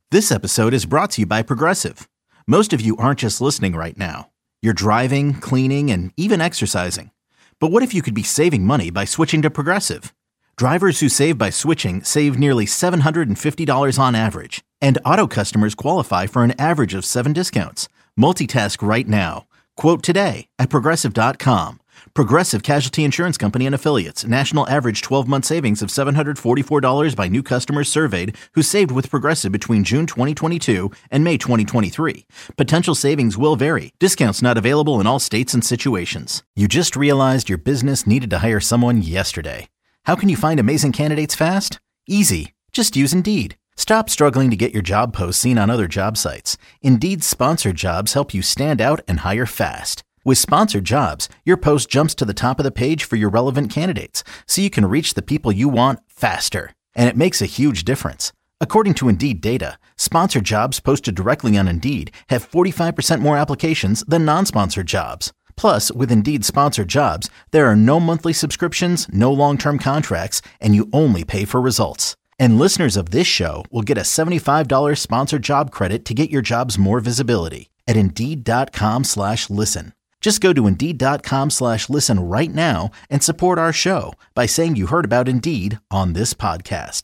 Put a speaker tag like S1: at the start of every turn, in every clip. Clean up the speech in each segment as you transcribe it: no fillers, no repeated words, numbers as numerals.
S1: This episode is brought to you by Progressive. Most of you aren't just listening right now. You're driving, cleaning, and even exercising. But what if you could be saving money by switching to Progressive? Drivers who save by switching save nearly $750 on average. And auto customers qualify for an average of 7 discounts. Multitask right now. Quote today at Progressive.com. Progressive Casualty Insurance Company and Affiliates. National average 12-month savings of $744 by new customers surveyed who saved with Progressive between June 2022 and May 2023. Potential savings will vary. Discounts not available in all states and situations. You just realized your business needed to hire someone yesterday. How can you find amazing candidates fast? Easy. Just use Indeed. Stop struggling to get your job posts seen on other job sites. Indeed's sponsored jobs help you stand out and hire fast. With sponsored jobs, your post jumps to the top of the page for your relevant candidates, so you can reach the people you want faster. And it makes a huge difference. According to Indeed data, sponsored jobs posted directly on Indeed have 45% more applications than non-sponsored jobs. Plus, with Indeed sponsored jobs, there are no monthly subscriptions, no long-term contracts, and you only pay for results. And listeners of this show will get a $75 sponsored job credit to get your jobs more visibility at Indeed.com/listen. Just go to Indeed.com/listen right now and support our show by saying you heard about Indeed on this podcast.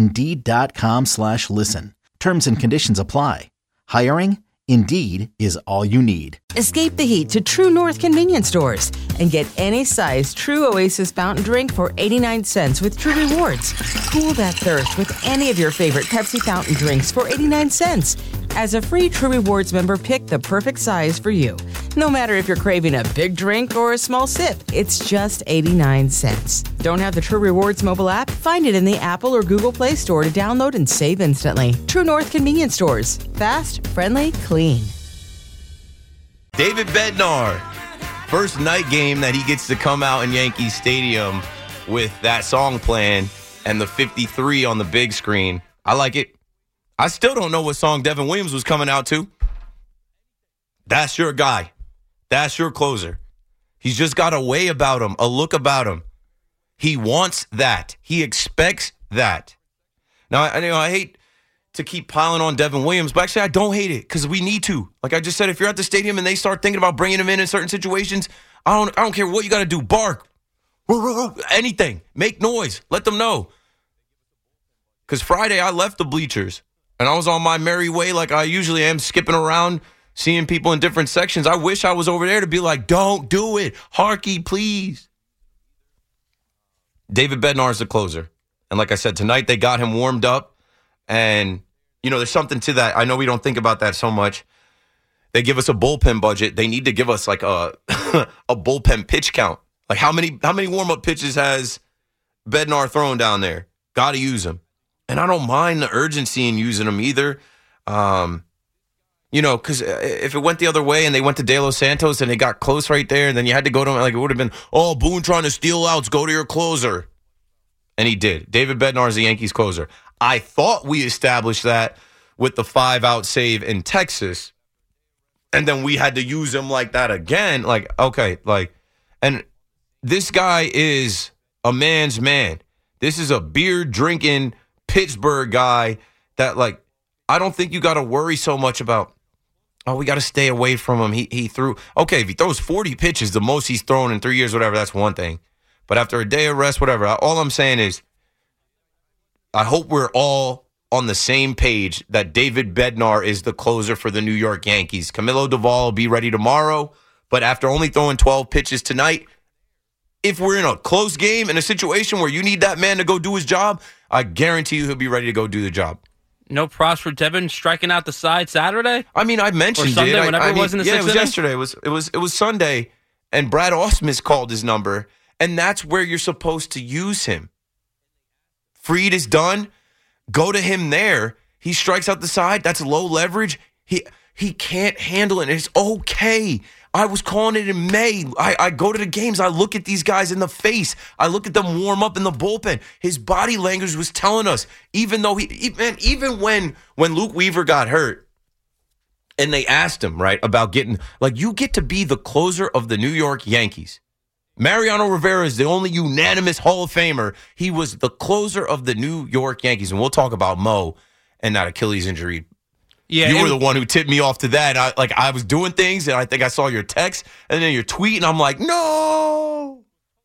S1: Indeed.com/listen. Terms and conditions apply. Hiring? Indeed is all you need.
S2: Escape the heat to True North convenience stores and get any size True Oasis fountain drink for 89 cents with True Rewards. Cool that thirst with any of your favorite Pepsi fountain drinks for 89 cents. As a free True Rewards member, pick the perfect size for you. No matter if you're craving a big drink or a small sip, it's just 89 cents. Don't have the True Rewards mobile app? Find it in the Apple or Google Play Store to download and save instantly. True North convenience stores. Fast, friendly, clean.
S3: David Bednar, first night game that he gets to come out in Yankee Stadium with that song playing and the 53 on the big screen. I like it. I still don't know what song Devin Williams was coming out to. That's your guy. That's your closer. He's just got a way about him, a look about him. He wants that. He expects that. Now, I hate to keep piling on Devin Williams, but actually I don't hate it because we need to. Like I just said, if you're at the stadium and they start thinking about bringing him in certain situations, I don't care what you got to do. Bark. Anything. Make noise. Let them know. Because Friday I left the bleachers and I was on my merry way like I usually am, skipping around, seeing people in different sections. I wish I was over there to be like, don't do it. Harky, please. David Bednar is the closer. And like I said, tonight they got him warmed up. And, there's something to that. I know we don't think about that so much. They give us a bullpen budget. They need to give us like a a bullpen pitch count. Like how many warm-up pitches has Bednar thrown down there? Got to use them. And I don't mind the urgency in using them either. Because if it went the other way and they went to De Los Santos and they got close right there, and then you had to go to him, like it would have been, Boone trying to steal outs, go to your closer. And he did. David Bednar is the Yankees closer. I thought we established that with the 5-out save in Texas, and then we had to use him like that again. Like, okay, and this guy is a man's man. This is a beer-drinking Pittsburgh guy that, I don't think you got to worry so much about, we got to stay away from him. He threw, okay, if he throws 40 pitches, the most he's thrown in 3 years, whatever, that's one thing. But after a day of rest, whatever, all I'm saying is I hope we're all on the same page that David Bednar is the closer for the New York Yankees. Camilo Doval will be ready tomorrow, but after only throwing 12 pitches tonight, if we're in a close game, in a situation where you need that man to go do his job, I guarantee you he'll be ready to go do the job.
S4: No props for Devin striking out the side Saturday?
S3: I mean, I mentioned
S4: or Sunday,
S3: it.
S4: Whenever it was in the
S3: it was
S4: inning?
S3: yesterday. It was Sunday, and Brad Ausmus called his number, and that's where you're supposed to use him. Fried is done. Go to him there. He strikes out the side. That's low leverage. He can't handle it. It's okay. I was calling it in May. I go to the games. I look at these guys in the face. I look at them warm up in the bullpen. His body language was telling us, even when Luke Weaver got hurt and they asked him, right, about getting, you get to be the closer of the New York Yankees. Mariano Rivera is the only unanimous Hall of Famer. He was the closer of the New York Yankees. And we'll talk about Mo and that Achilles injury.
S4: Yeah,
S3: You were the one who tipped me off to that. I was doing things, and I think I saw your text and then your tweet, and I'm like, no.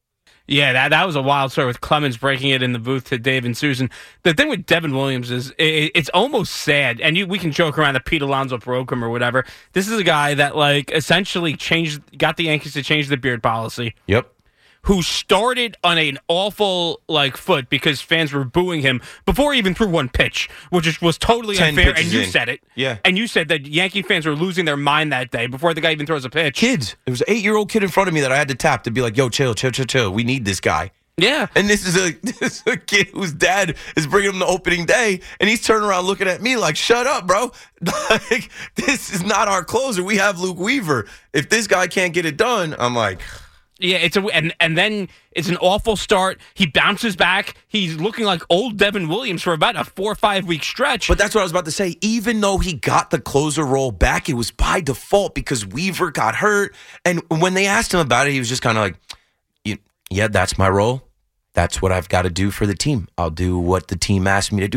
S4: Yeah, that was a wild story with Clemens breaking it in the booth to Dave and Susan. The thing with Devin Williams is it's almost sad, and we can joke around that Pete Alonso broke him or whatever. This is a guy that essentially got the Yankees to change the beard policy.
S3: Yep.
S4: Who started on an awful foot because fans were booing him before he even threw one pitch, which was totally
S3: 10
S4: unfair. And
S3: pitches
S4: you
S3: in.
S4: said it.
S3: Yeah.
S4: And you said that Yankee fans were losing their mind that day before the guy even throws a pitch.
S3: Kids. There was an 8-year-old kid in front of me that I had to tap to be like, yo, chill. We need this guy.
S4: Yeah.
S3: And this is a kid whose dad is bringing him the opening day, and he's turning around looking at me like, shut up, bro. Like, this is not our closer. We have Luke Weaver. If this guy can't get it done, I'm like...
S4: Yeah, and then it's an awful start. He bounces back. He's looking like old Devin Williams for about a 4 or 5 week stretch.
S3: But that's what I was about to say. Even though he got the closer role back, it was by default because Weaver got hurt. And when they asked him about it, he was just kind of like, yeah, that's my role. That's what I've got to do for the team. I'll do what the team asked me to do.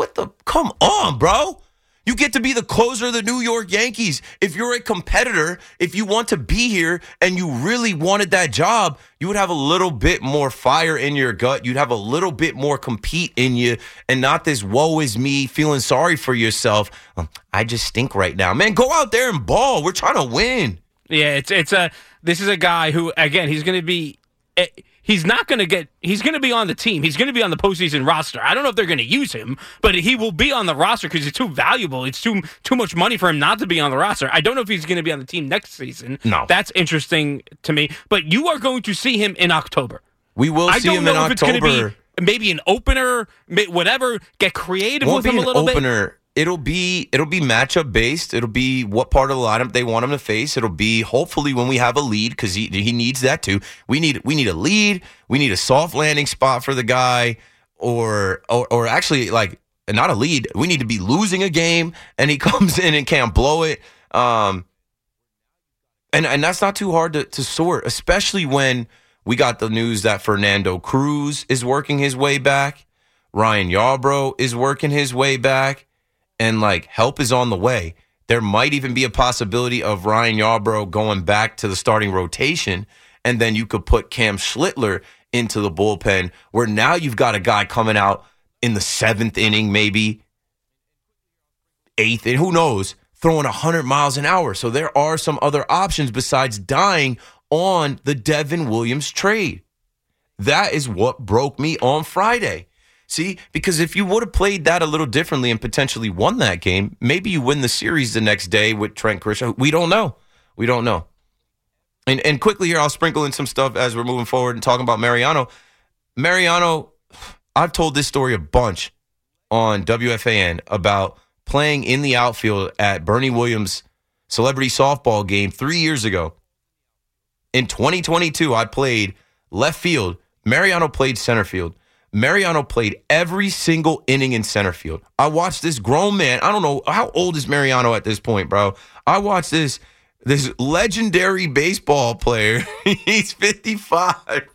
S3: Come on, bro. You get to be the closer of the New York Yankees. If you're a competitor, if you want to be here and you really wanted that job, you would have a little bit more fire in your gut. You'd have a little bit more compete in you and not this woe is me feeling sorry for yourself. I just stink right now. Man, go out there and ball. We're trying to win.
S4: Yeah, this is a guy who, again, he's going to be... He's going to be on the team. He's going to be on the postseason roster. I don't know if they're going to use him, but he will be on the roster because he's too valuable. It's too much money for him not to be on the roster. I don't know if he's going to be on the team next season.
S3: No.
S4: That's interesting to me. But you are going to see him in October.
S3: We will see him in October.
S4: It's going to be maybe an opener, whatever. Get creative with him a little bit.
S3: It'll be matchup based. It'll be what part of the lineup they want him to face. It'll be hopefully when we have a lead because he needs that too. We need a lead. We need a soft landing spot for the guy, or actually like not a lead. We need to be losing a game and he comes in and can't blow it. And that's not too hard to sort, especially when we got the news that Fernando Cruz is working his way back, Ryan Yarbrough is working his way back. And, help is on the way. There might even be a possibility of Ryan Yarbrough going back to the starting rotation, and then you could put Cam Schlittler into the bullpen, where now you've got a guy coming out in the 7th inning, maybe 8th, and who knows, throwing 100 miles an hour. So there are some other options besides dying on the Devin Williams trade. That is what broke me on Friday. See, because if you would have played that a little differently and potentially won that game, maybe you win the series the next day with Trent Kershaw. We don't know. And quickly here, I'll sprinkle in some stuff as we're moving forward and talking about Mariano. Mariano, I've told this story a bunch on WFAN about playing in the outfield at Bernie Williams' celebrity softball game 3 years ago. In 2022, I played left field. Mariano played center field. Mariano played every single inning in center field. I watched this grown man. I don't know, how old is Mariano at this point, bro? I watched this legendary baseball player. He's 55.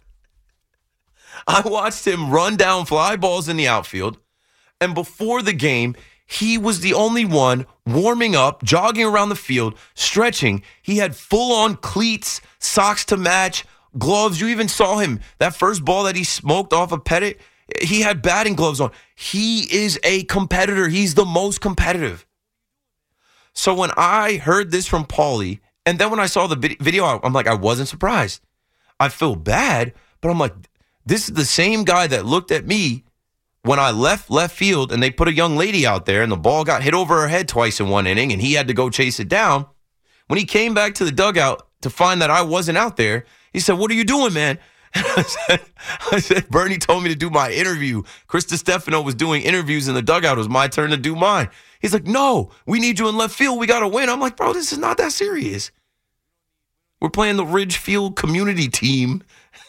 S3: I watched him run down fly balls in the outfield. And before the game, he was the only one warming up, jogging around the field, stretching. He had full-on cleats, socks to match, gloves. You even saw him. That first ball that he smoked off of Pettit, he had batting gloves on. He is a competitor. He's the most competitive. So when I heard this from Paulie, and then when I saw the video, I'm like, I wasn't surprised. I feel bad, but I'm like, this is the same guy that looked at me when I left field and they put a young lady out there and the ball got hit over her head twice in one inning and he had to go chase it down. When he came back to the dugout to find that I wasn't out there, he said, "What are you doing, man?" I said, "Bernie told me to do my interview. Chris DiStefano was doing interviews in the dugout. It was my turn to do mine." He's like, "No, we need you in left field. We got to win." I'm like, "Bro, this is not that serious. We're playing the Ridgefield community team."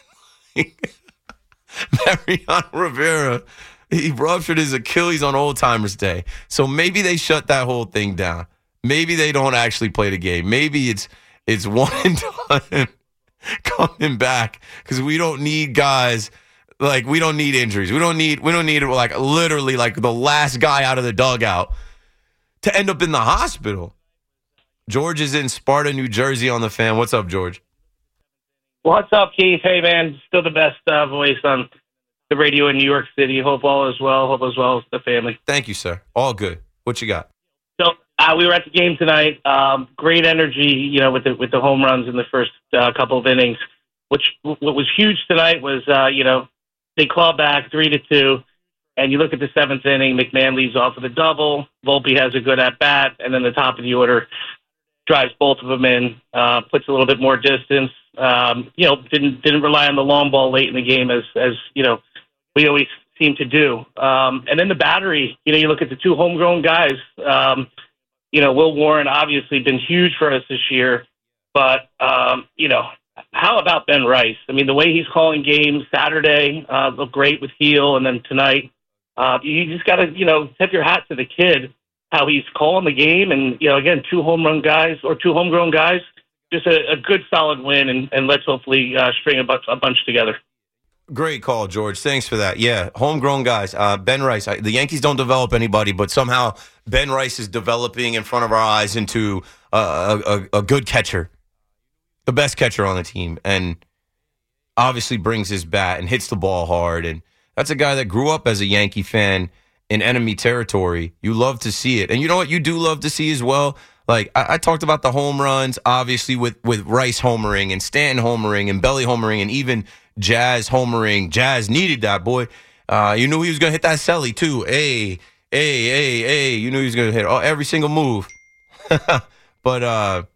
S3: Mariano Rivera, he ruptured his Achilles on Old Timers Day. So maybe they shut that whole thing down. Maybe they don't actually play the game. Maybe it's one and done coming back because we don't need guys Like, we don't need injuries. We don't need like literally like the last guy out of the dugout to end up in the hospital. George is in Sparta, New Jersey on the Fan. What's up, George?
S5: What's up, Keith? Hey, man. Still the best voice on the radio in New York City. Hope all is well. Hope as well as the family.
S3: Thank you, sir. All good. What you got?
S5: So we were at the game tonight. Great energy, with the home runs in the first couple of innings. What was huge tonight was, they claw back 3-2, and you look at the seventh inning. McMahon leads off with a double. Volpe has a good at bat, and then the top of the order drives both of them in, puts a little bit more distance. Didn't rely on the long ball late in the game as we always seem to do. And then the battery, you look at the two homegrown guys. Will Warren obviously been huge for us this year, but how about Ben Rice? I mean, the way he's calling games Saturday looked great with Heel, and then tonight, you just got to tip your hat to the kid, how he's calling the game, and again, two homegrown guys. Just a good solid win, and let's hopefully string a bunch together.
S3: Great call, George. Thanks for that. Yeah, homegrown guys. Ben Rice. The Yankees don't develop anybody, but somehow Ben Rice is developing in front of our eyes into a good catcher, the best catcher on the team, and obviously brings his bat and hits the ball hard. And that's a guy that grew up as a Yankee fan in enemy territory. You love to see it. And you know what you do love to see as well? Like, I talked about the home runs, obviously, with Rice homering and Stanton homering and Belly homering and even Jazz homering. Jazz needed that, boy. You knew he was going to hit that celly, too. Hey. You knew he was going to hit every single move. But,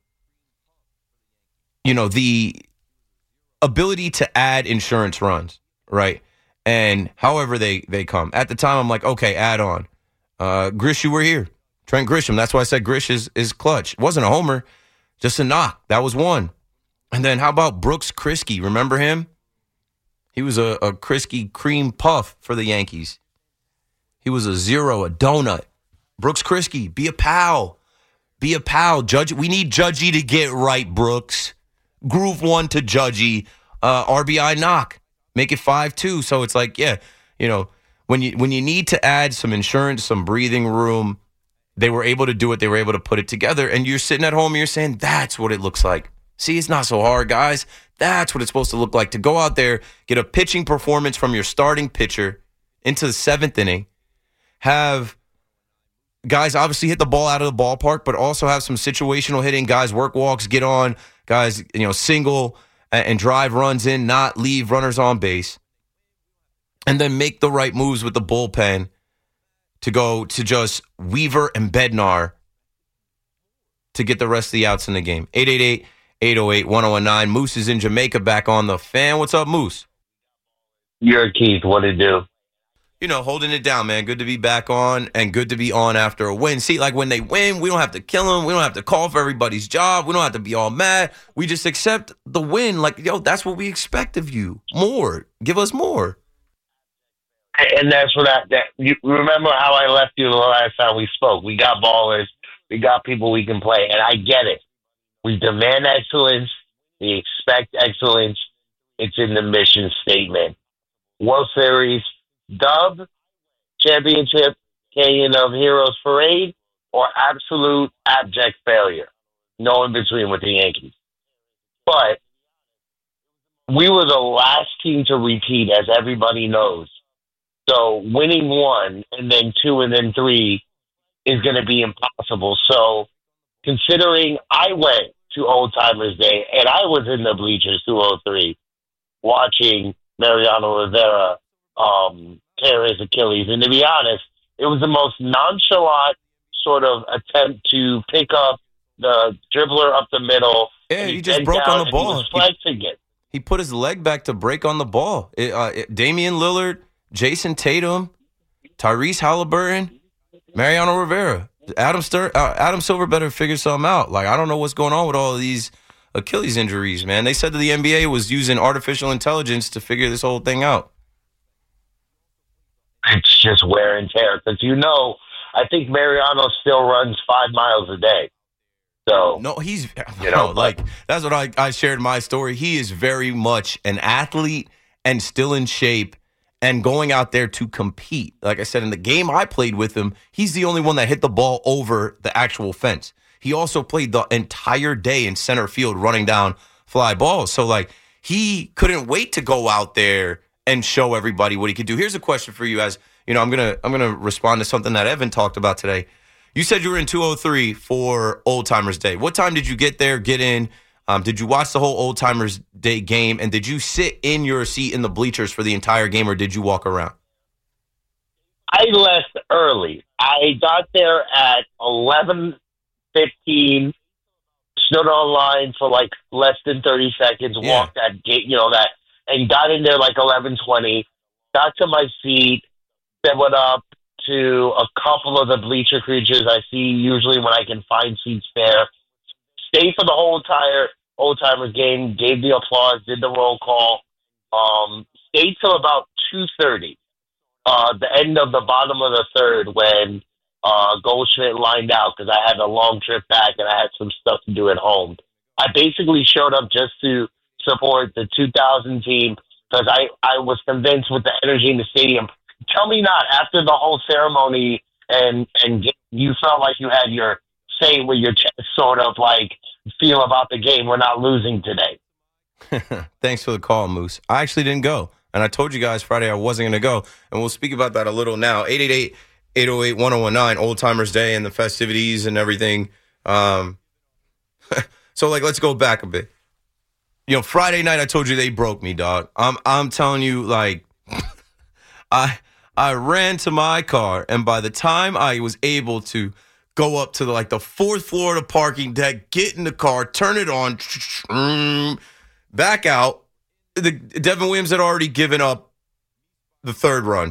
S3: the ability to add insurance runs, right? And however they come. At the time, I'm like, okay, add on. Grish, you were here. Trent Grisham. That's why I said Grish is clutch. It wasn't a homer, just a knock. That was one. And then how about Brooks Kriske? Remember him? He was a Kriske cream puff for the Yankees. He was a zero, a donut. Brooks Kriske, be a pal. Be a pal. We need Judgy to get right, Brooks. Groove one to Judgy. RBI knock. Make it 5-2. So it's like, when you need to add some insurance, some breathing room, they were able to do it. They were able to put it together. And you're sitting at home and you're saying, that's what it looks like. See, it's not so hard, guys. That's what it's supposed to look like. To go out there, get a pitching performance from your starting pitcher into the seventh inning, have guys obviously hit the ball out of the ballpark, but also have some situational hitting. Guys work walks, get on. Guys, single and drive runs in, not leave runners on base. And then make the right moves with the bullpen to go to just Weaver and Bednar to get the rest of the outs in the game. 888-808-1019. Moose is in Jamaica, back on the Fan. What's up, Moose?
S6: You're Keith. What it do?
S3: Holding it down, man. Good to be back on, and good to be on after a win. See, like when they win, we don't have to kill them. We don't have to call for everybody's job. We don't have to be all mad. We just accept the win. Like, that's what we expect of you. More. Give us more.
S6: And that's what you remember how I left you the last time we spoke. We got ballers. We got people we can play. And I get it. We demand excellence. We expect excellence. It's in the mission statement. World Series, dub, championship, Canyon of Heroes parade, or absolute abject failure. No in between with the Yankees. But we were the last team to repeat, as everybody knows. So winning one and then two and then three is going to be impossible. So considering I went to Old Timers Day and I was in the bleachers 203 watching Mariano Rivera tear his Achilles. And to be honest, it was the most nonchalant sort of attempt to pick up the dribbler up the middle.
S3: Yeah, he just broke on the ball.
S6: He was flexing it.
S3: He put his leg back to break on the ball. Damian Lillard, Jason Tatum, Tyrese Halliburton, Mariano Rivera. Adam Silver better figure something out. Like, I don't know what's going on with all of these Achilles injuries, man. They said that the NBA was using artificial intelligence to figure this whole thing out.
S6: It's just wear and tear. Because, I think Mariano still runs 5 miles a day. So
S3: no, he's, that's what I shared in my story. He is very much an athlete and still in shape and going out there to compete. Like I said, in the game I played with him, he's the only one that hit the ball over the actual fence. He also played the entire day in center field running down fly balls. So, like, he couldn't wait to go out there and show everybody what he could do. Here's a question for you, as you know, I'm gonna respond to something that Evan talked about today. You said you were in 203 for Old Timers Day. What time did you get there, get in? Did you watch the whole Old Timers Day game? And did you sit in your seat in the bleachers for the entire game, or did you walk around?
S6: I left early. I got there at 11:15, stood on line for like less than 30 seconds, walked that gate, and got in there like 11:20, got to my seat, then went up to a couple of the bleacher creatures I see usually when I can find seats there. Stayed for the whole entire Old Timers game, gave the applause, did the roll call, stayed till about 2:30, the end of the bottom of the third when Goldschmidt lined out because I had a long trip back and I had some stuff to do at home. I basically showed up just to support the 2000 team because I was convinced with the energy in the stadium. Tell me not, after the whole ceremony and you felt like you had your say with your chest sort of like feel about the game. We're not losing today.
S3: Thanks for the call, Moose. I actually didn't go. And I told you guys Friday I wasn't going to go. And we'll speak about that a little now. 888-808-1019, Old Timers Day and the festivities and everything. So, like, let's go back a bit. Friday night I told you they broke me, dog. I'm telling you, like, I ran to my car, and by the time I was able to go up to the fourth floor of the parking deck, get in the car, turn it on, back out, Devin Williams had already given up the third run.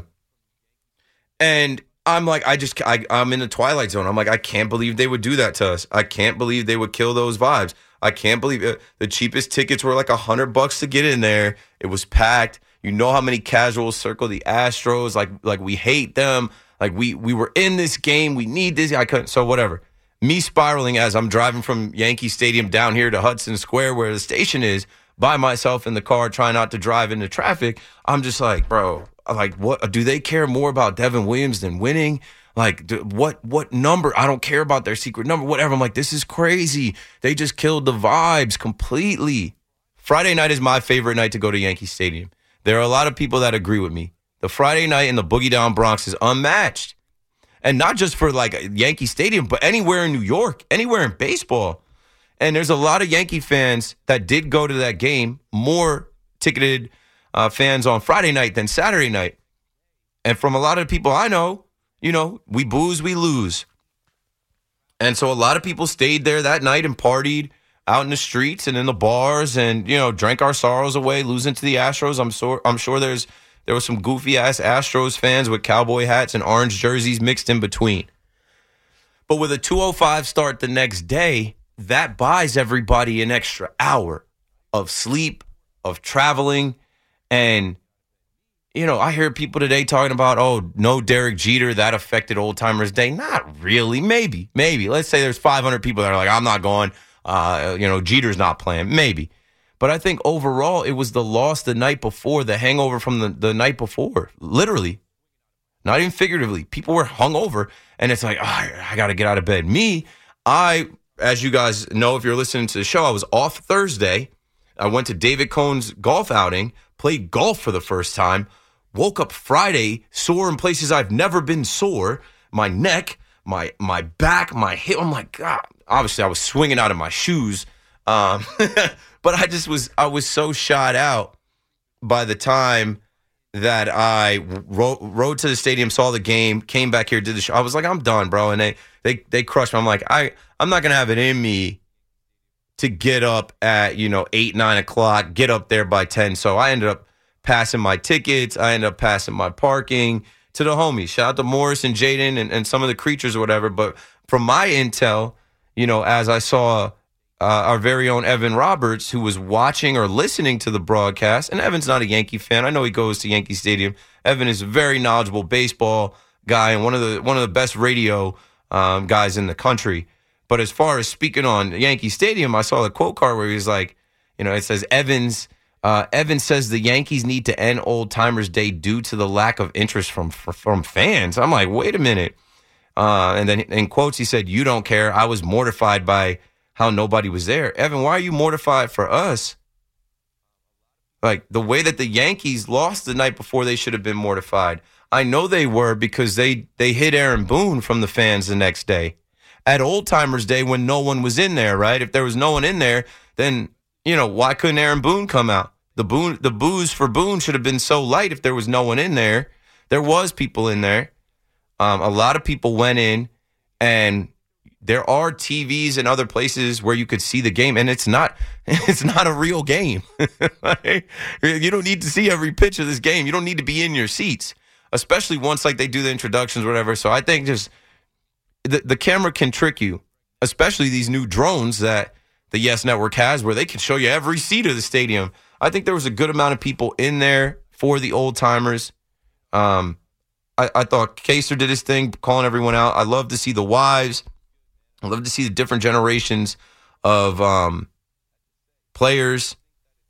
S3: And I'm like, I'm in the twilight zone. I'm like, I can't believe they would do that to us. I can't believe they would kill those vibes. I can't believe it. The cheapest tickets were like $100 to get in there. It was packed. You know how many casuals circle the Astros. Like we hate them. Like we were in this game. We need this. I couldn't. So whatever. Me spiraling as I'm driving from Yankee Stadium down here to Hudson Square where the station is by myself in the car, trying not to drive into traffic. I'm just like, bro, like what? Do they care more about Devin Williams than winning? Like what number? I don't care about their secret number, whatever. I'm like, this is crazy. They just killed the vibes completely. Friday night is my favorite night to go to Yankee Stadium. There are a lot of people that agree with me. The Friday night in the Boogie Down Bronx is unmatched. And not just for like Yankee Stadium, but anywhere in New York, anywhere in baseball. And there's a lot of Yankee fans that did go to that game, more ticketed fans on Friday night than Saturday night. And from a lot of people I know, we booze, we lose. And so a lot of people stayed there that night and partied out in the streets and in the bars and, drank our sorrows away, losing to the Astros. I'm sure there was some goofy-ass Astros fans with cowboy hats and orange jerseys mixed in between. But with a 2:05 start the next day, that buys everybody an extra hour of sleep, of traveling. And, I hear people today talking about, oh, no Derek Jeter, that affected Old Timers Day. Not really. Maybe. Let's say there's 500 people that are like, I'm not going. Jeter's not playing. Maybe. But I think overall, it was the loss the night before, the hangover from the night before. Literally. Not even figuratively. People were hungover, and it's like, I got to get out of bed. As you guys know, if you're listening to the show, I was off Thursday. I went to David Cohn's golf outing, played golf for the first time, woke up Friday sore in places I've never been sore. My neck, my back, my hip. I'm like, God. Obviously, I was swinging out of my shoes. But I was so shot out by the time that I rode to the stadium, saw the game, came back here, did the show. I was like, I'm done, bro. And they crushed me. I'm like, I'm not going to have it in me to get up at, 8, 9 o'clock, get up there by 10. So I ended up passing my tickets. I ended up passing my parking to the homies. Shout out to Morris and Jaden and some of the creatures or whatever. But from my intel, as I saw our very own Evan Roberts, who was watching or listening to the broadcast, and Evan's not a Yankee fan. I know he goes to Yankee Stadium. Evan is a very knowledgeable baseball guy and one of the best radio guys in the country. But as far as speaking on Yankee Stadium, I saw the quote card where he was like, it says Evan's Evan says the Yankees need to end Old Timers Day due to the lack of interest from fans. I'm like, wait a minute. And then in quotes, he said, "You don't care. I was mortified by how nobody was there." Evan, why are you mortified for us? Like, the way that the Yankees lost the night before, they should have been mortified. I know they were, because they hit Aaron Boone from the fans the next day. At Old Timers Day, when no one was in there, right? If there was no one in there, then, why couldn't Aaron Boone come out? The boos for Boone should have been so light if there was no one in there. There was people in there. A lot of people went in, and there are TVs and other places where you could see the game, and it's not a real game. You don't need to see every pitch of this game. You don't need to be in your seats, especially once they do the introductions or whatever. So I think just the camera can trick you, especially these new drones that the Yes Network has, where they can show you every seat of the stadium. I think there was a good amount of people in there for the old timers. I thought Kaser did his thing, calling everyone out. I love to see the wives. I love to see the different generations of players.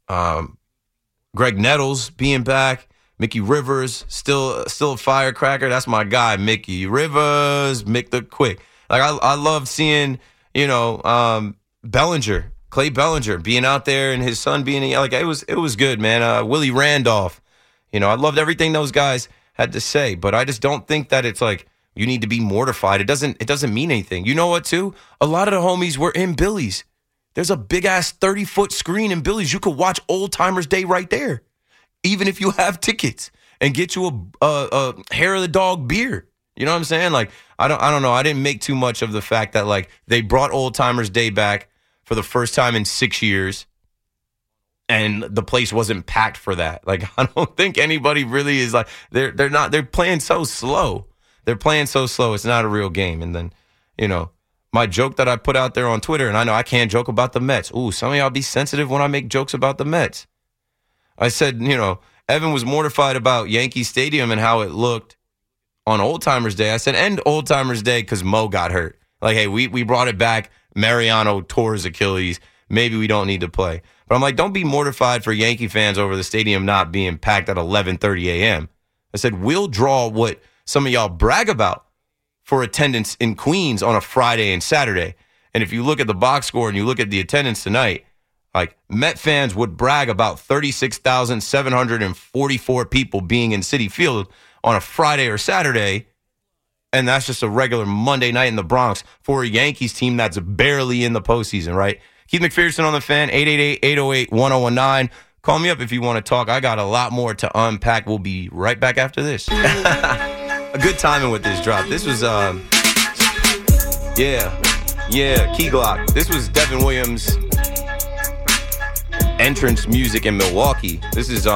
S3: Greg Nettles being back. Mickey Rivers, still a firecracker. That's my guy, Mickey Rivers, Mick the Quick. I love seeing, Bellinger, Clay Bellinger being out there, and his son being it was good, man. Willie Randolph. I loved everything those guys had to say, but I just don't think that it's you need to be mortified. It doesn't mean anything. You know what, too? A lot of the homies were in Billy's. There's a big-ass 30-foot screen in Billy's. You could watch Old Timers Day right there, even if you have tickets, and get you a hair of the dog beer. You know what I'm saying? I don't know. I didn't make too much of the fact that, they brought Old Timers Day back for the first time in 6 years, and the place wasn't packed for that. I don't think anybody really is they're playing so slow. They're playing so slow. It's not a real game. And then, my joke that I put out there on Twitter, and I know I can't joke about the Mets. Ooh, some of y'all be sensitive when I make jokes about the Mets. I said, Evan was mortified about Yankee Stadium and how it looked on Old Timers Day. I said, end Old Timers Day because Mo got hurt. Hey, we brought it back. Mariano tore his Achilles. Maybe we don't need to play. But I'm don't be mortified for Yankee fans over the stadium not being packed at 11:30 a.m. I said, we'll draw what some of y'all brag about for attendance in Queens on a Friday and Saturday. And if you look at the box score and you look at the attendance tonight, Met fans would brag about 36,744 people being in Citi Field on a Friday or Saturday. And that's just a regular Monday night in the Bronx for a Yankees team that's barely in the postseason, right? Keith McPherson on the Fan, 888-808-1019. Call me up if you want to talk. I got a lot more to unpack. We'll be right back after this. A good timing with this drop. This was, Key Glock. This was Devin Williams' entrance music in Milwaukee. This is,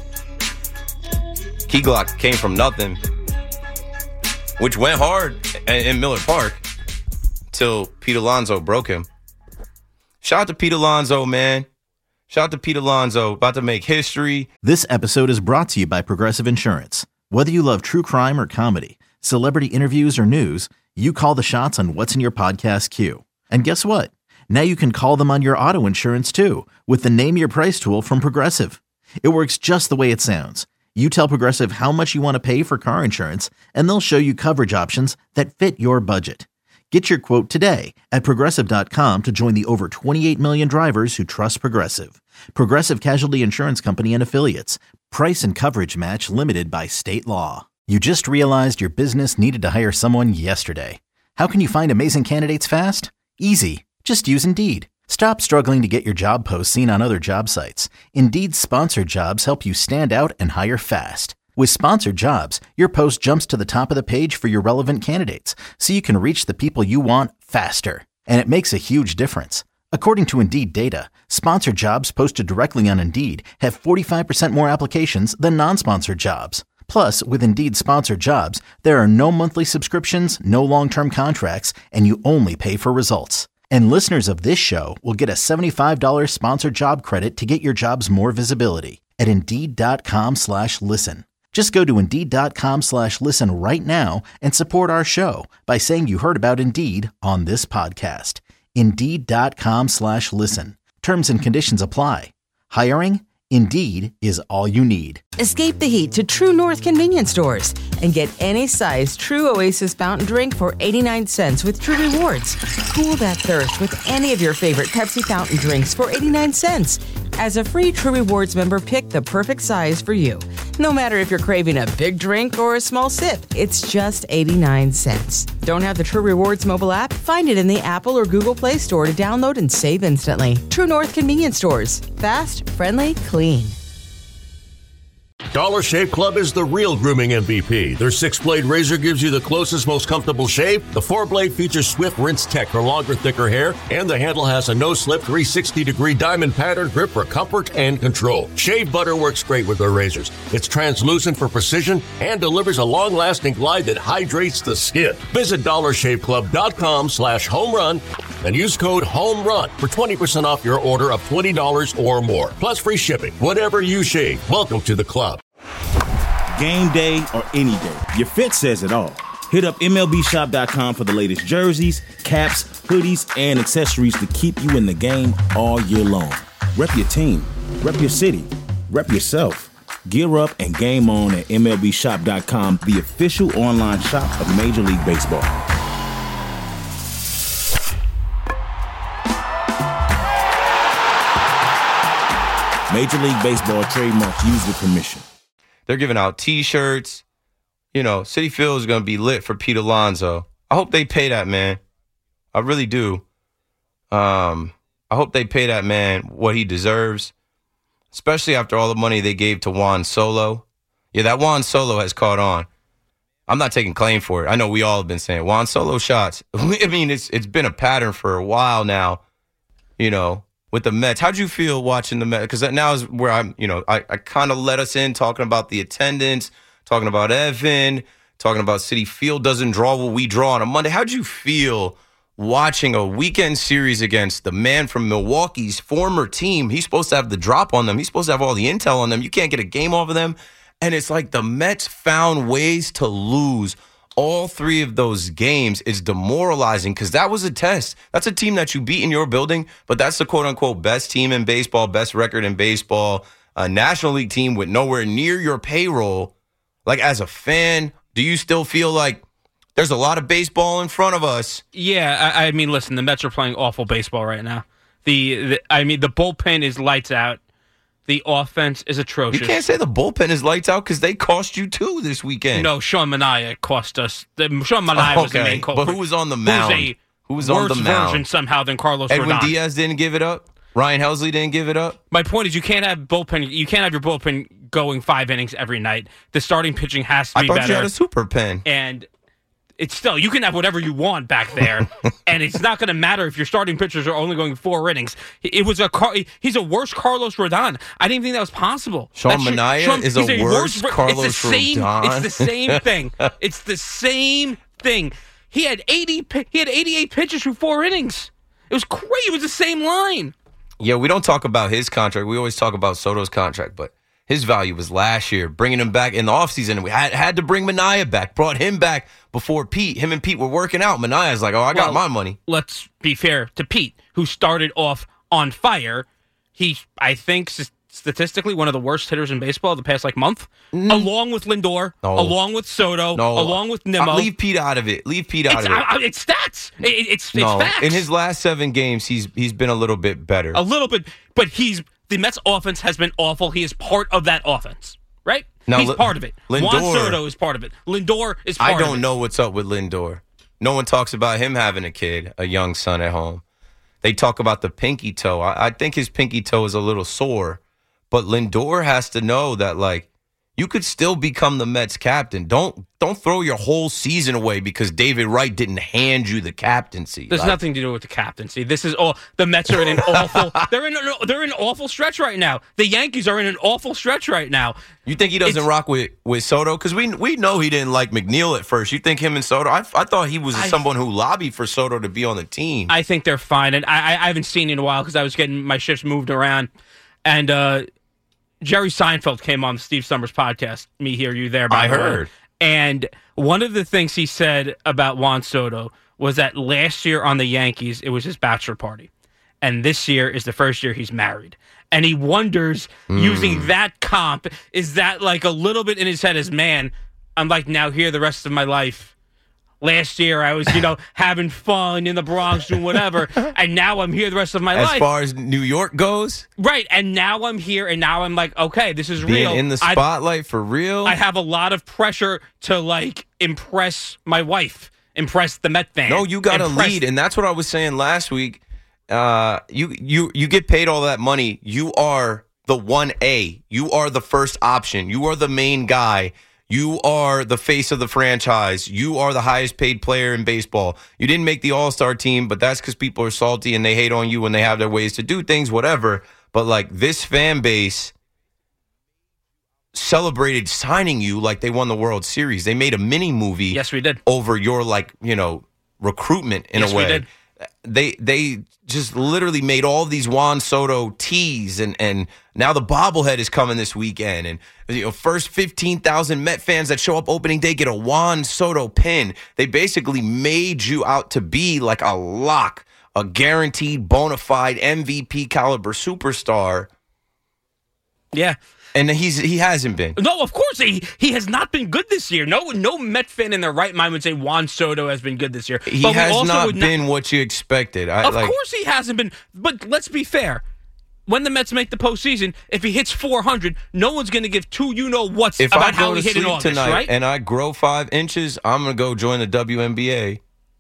S3: Key Glock came from nothing, which went hard in Miller Park till Pete Alonso broke him. Shout out to Pete Alonso, man. Shout out to Pete Alonso, about to make history.
S1: This episode is brought to you by Progressive Insurance. Whether you love true crime or comedy, celebrity interviews or news, you call the shots on what's in your podcast queue. And guess what? Now you can call them on your auto insurance too with the Name Your Price tool from Progressive. It works just the way it sounds. You tell Progressive how much you want to pay for car insurance, and they'll show you coverage options that fit your budget. Get your quote today at Progressive.com to join the over 28 million drivers who trust Progressive. Progressive Casualty Insurance Company and Affiliates. Price and coverage match limited by state law. You just realized your business needed to hire someone yesterday. How can you find amazing candidates fast? Easy. Just use Indeed. Stop struggling to get your job posts seen on other job sites. Indeed's sponsored jobs help you stand out and hire fast. With sponsored jobs, your post jumps to the top of the page for your relevant candidates, so you can reach the people you want faster. And it makes a huge difference. According to Indeed data, sponsored jobs posted directly on Indeed have 45% more applications than non-sponsored jobs. Plus, with Indeed sponsored jobs, there are no monthly subscriptions, no long-term contracts, and you only pay for results. And listeners of this show will get a $75 sponsored job credit to get your jobs more visibility at Indeed.com/listen. Just go to Indeed.com/listen right now and support our show by saying you heard about Indeed on this podcast. Indeed.com/listen. Terms and conditions apply. Hiring? Indeed is all you need.
S2: Escape the heat to True North convenience stores and get any size True Oasis fountain drink for 89 cents with True Rewards. Cool that thirst with any of your favorite Pepsi fountain drinks for 89 cents. As a free True Rewards member, pick the perfect size for you. No matter if you're craving a big drink or a small sip, it's just 89 cents. Don't have the True Rewards mobile app? Find it in the Apple or Google Play Store to download and save instantly. True North convenience stores. Fast, friendly, clean.
S7: Dollar Shave Club is the real grooming MVP. Their 6-blade razor gives you the closest, most comfortable shave. The 4-blade features Swift Rinse Tech for longer, thicker hair, and the handle has a no-slip 360-degree diamond pattern grip for comfort and control. Shave butter works great with their razors. It's translucent for precision and delivers a long-lasting glide that hydrates the skin. Visit DollarShaveClub.com/homerun and use code HOMERUN for 20% off your order of $20 or more. Plus free shipping. Whatever you shave, welcome to the club.
S8: Game day or any day, your fit says it all. Hit up MLBshop.com for the latest jerseys, caps, hoodies, and accessories to keep you in the game all year long. Rep your team, rep your city, rep yourself. Gear up and game on at MLBshop.com, the official online shop of Major League Baseball. Major League Baseball trademark used with permission.
S3: They're giving out T-shirts. You know, Citi Field is going to be lit for Pete Alonso. I hope they pay that man. I really do. I hope they pay that man what he deserves, especially after all the money they gave to Juan Solo. Yeah, that Juan Solo has caught on. I'm not taking claim for it. I know we all have been saying Juan Solo shots. I mean, it's been a pattern for a while now, you know, with the Mets. How'd you feel watching the Mets? Because that now is where I kind of let us in talking about the attendance, talking about Evan, talking about Citi Field doesn't draw what we draw on a Monday. How'd you feel watching a weekend series against the man from Milwaukee's former team? He's supposed to have the drop on them. He's supposed to have all the intel on them. You can't get a game off of them. And it's like the Mets found ways to lose all three of those games. Is demoralizing because that was a test. That's a team that you beat in your building, but that's the quote-unquote best team in baseball, best record in baseball, a National League team with nowhere near your payroll. Like, as a fan, do you still feel like there's a lot of baseball in front of us?
S4: Yeah, I mean, listen, the Mets are playing awful baseball right now. The bullpen is lights out. The offense is atrocious.
S3: You can't say the bullpen is lights out because they cost you two this weekend.
S4: No, Sean Manaea cost us. Sean Manaea was the main culprit.
S3: But who was on the mound? Who was on the mound?
S4: Worse version somehow than Carlos Rodon.
S3: Edwin Diaz didn't give it up. Ryan Helsley didn't give it up.
S4: My point is, you can't have bullpen. You can't have your bullpen going 5 innings every night. The starting pitching has to be better.
S3: I thought you had a super pen.
S4: And it's still, you can have whatever you want back there, and it's not going to matter if your starting pitchers are only going 4 innings. He's a worse Carlos Rodon. I didn't think that was possible.
S3: Sean Manaea is a worse Carlos Rodon.
S4: It's the same thing. It's the same thing. He had 88 pitches through 4 innings. It was crazy. It was the same line.
S3: Yeah, we don't talk about his contract. We always talk about Soto's contract, but his value was last year. Bringing him back in the offseason, we had to bring Manaea back. Brought him back before Pete. Him and Pete were working out. Manaea's like, I got my money.
S4: Let's be fair to Pete, who started off on fire. He's, I think, statistically one of the worst hitters in baseball the past month, along with Lindor, along with Soto, along with Nimmo.
S3: Leave Pete out of it.
S4: It's stats. It's facts.
S3: In his last 7 games, he's been a little bit better.
S4: A little bit, but the Mets offense has been awful. He is part of that offense, right?
S3: Now,
S4: he's part of it.
S3: Lindor,
S4: Juan Soto is part of it. Lindor is part of it.
S3: I don't know what's up with Lindor. No one talks about him having a kid, a young son at home. They talk about the pinky toe. I think his pinky toe is a little sore. But Lindor has to know that, you could still become the Mets captain. Don't throw your whole season away because David Wright didn't hand you the captaincy.
S4: There's nothing to do with the captaincy. This is all. The Mets are in an awful. They're in an awful stretch right now. The Yankees are in an awful stretch right now.
S3: You think he doesn't rock with Soto? Because we know he didn't like McNeil at first. You think him and Soto? I thought he was someone who lobbied for Soto to be on the team.
S4: I think they're fine, and I haven't seen it in a while because I was getting my shifts moved around, and Jerry Seinfeld came on the Steve Summers podcast. Me Here, You There.
S3: I heard.
S4: And one of the things he said about Juan Soto was that last year on the Yankees, it was his bachelor party. and this year is the first year he's married. And he wonders, using that comp, is that like a little bit in his head as, man, I'm like now here the rest of my life. Last year I was, having fun in the Bronx doing whatever, and now I'm here the rest of my life.
S3: As far as New York goes?
S4: Right, and now I'm here, and now I'm like, okay, this is
S3: Being
S4: real.
S3: in the spotlight for real?
S4: I have a lot of pressure to, like, impress my wife, impress the Met fan.
S3: No, you got to lead, and that's what I was saying last week. You get paid all that money. You are the 1A. You are the first option. You are the main guy. You are the face of the franchise. You are the highest paid player in baseball. You didn't make the All-Star team, but that's because people are salty and they hate on you and they have their ways to do things, whatever. But, like, this fan base celebrated signing you like they won the World Series. They made a mini movie.
S4: Yes, we did.
S3: Over your, like, recruitment in a way.
S4: We did.
S3: They just literally made all these Juan Soto tees, and now the bobblehead is coming this weekend, and first 15,000 Met fans that show up opening day get a Juan Soto pin. They basically made you out to be like a lock, a guaranteed bona fide MVP caliber superstar.
S4: Yeah.
S3: And he hasn't been.
S4: No, of course he has not been good this year. No Met fan in their right mind would say Juan Soto has been good this year.
S3: He has not been what you expected.
S4: Of course he hasn't been. But let's be fair. When the Mets make the postseason, if he hits 400, no one's going to give two you-know-whats about how he hit in August,
S3: tonight,
S4: right?
S3: And I grow 5 inches, I'm going to go join the WNBA.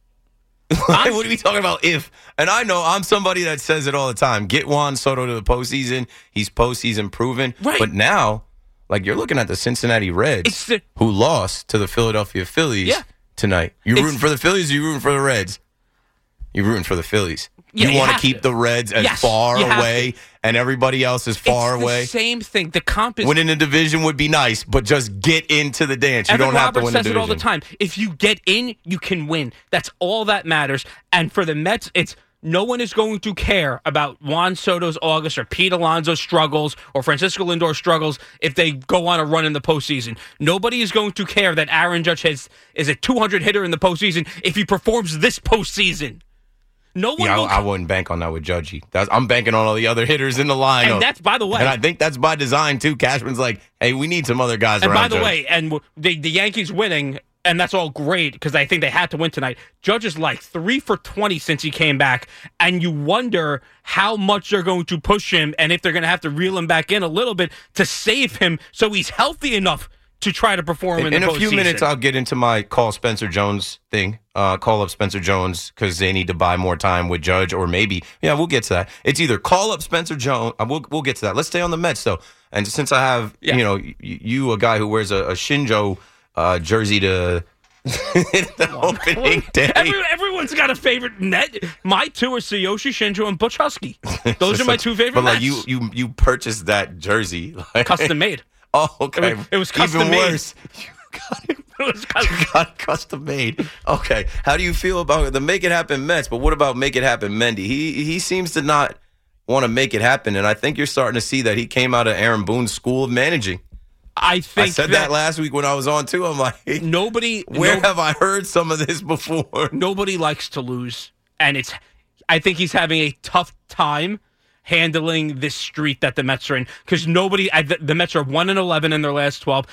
S3: What are we talking about if? And I know I'm somebody that says it all the time. Get Juan Soto to the postseason. He's postseason proven.
S4: Right.
S3: But now, like, you're looking at the Cincinnati Reds, who lost to the Philadelphia Phillies tonight. You rooting for the Phillies or you rooting for the Reds? You're rooting for the Phillies.
S4: Yeah,
S3: you want to keep the Reds as far away and everybody else is far away.
S4: It's the same thing. The comp is...
S3: Winning the division would be nice, but just get into the dance. You don't have to win the division.
S4: Says it all the time. If you get in, you can win. That's all that matters. And for the Mets, it's no one is going to care about Juan Soto's August or Pete Alonso's struggles or Francisco Lindor's struggles if they go on a run in the postseason. Nobody is going to care that Aaron Judge is a 200 hitter in the postseason if he performs this postseason. No one.
S3: Yeah, I wouldn't bank on that with Judgy. I'm banking on all the other hitters in the lineup.
S4: And that's, by the way,
S3: and I think that's by design too. Cashman's like, hey, we need some other guys.
S4: And
S3: around
S4: by the
S3: Judge.
S4: way, and the Yankees winning, and that's all great because I think they had to win tonight. Judge is like 3 for 20 since he came back, and you wonder how much they're going to push him, and if they're going to have to reel him back in a little bit to save him so he's healthy enough to try to perform in the postseason.
S3: In a few minutes, I'll get into my call Spencer Jones thing. Call up Spencer Jones because they need to buy more time with Judge, or maybe, we'll get to that. It's either call up Spencer Jones. We'll get to that. Let's stay on the Mets, though. And since I have, you a guy who wears a Shinjo jersey to the opening day.
S4: Everyone's got a favorite net. My two are Tsuyoshi Shinjo and Butch Husky. Those are my two favorite
S3: But like
S4: Mets.
S3: you purchased that jersey.
S4: Custom made.
S3: Oh, okay.
S4: It was custom
S3: Even
S4: made.
S3: worse. You got it custom made. Okay. How do you feel about the Make It Happen Mets? But what about Make It Happen Mendy? He seems to not want to make it happen, and I think you're starting to see that he came out of Aaron Boone's school of managing.
S4: I
S3: said that last week when I was on too. I'm like, where have I heard some of this before?
S4: Nobody likes to lose, and I think he's having a tough time handling this streak that the Mets are in because the Mets are 1-11 in their last 12.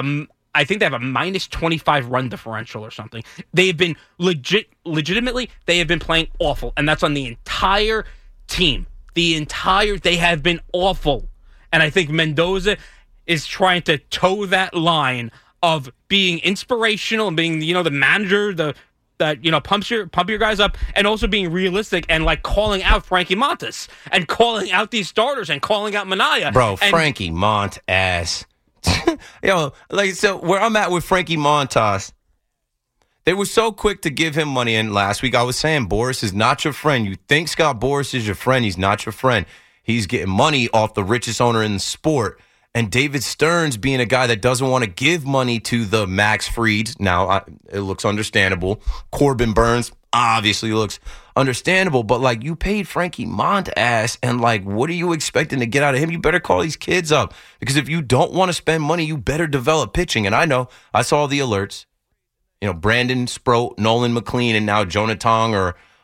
S4: I think they have a minus 25 run differential or something. They have been legitimately, they have been playing awful, and that's on the entire team. They have been awful, and I think Mendoza is trying to toe that line of being inspirational and being, the manager, that pump your guys up, and also being realistic and like calling out Frankie Montas and calling out these starters and calling out Minaya.
S3: Bro, Frankie Montas. So where I'm at with Frankie Montas, they were so quick to give him money. And last week I was saying Boris is not your friend. You think Scott Boris is your friend. He's not your friend. He's getting money off the richest owner in the sport. And David Stearns being a guy that doesn't want to give money to the Max Frieds. Now, it looks understandable. Corbin Burns obviously looks understandable. But, like, you paid Frankie Montas, and, like, what are you expecting to get out of him? You better call these kids up. Because if you don't want to spend money, you better develop pitching. And I know, I saw the alerts. Brandon Sproat, Nolan McLean, and now Jonah Tong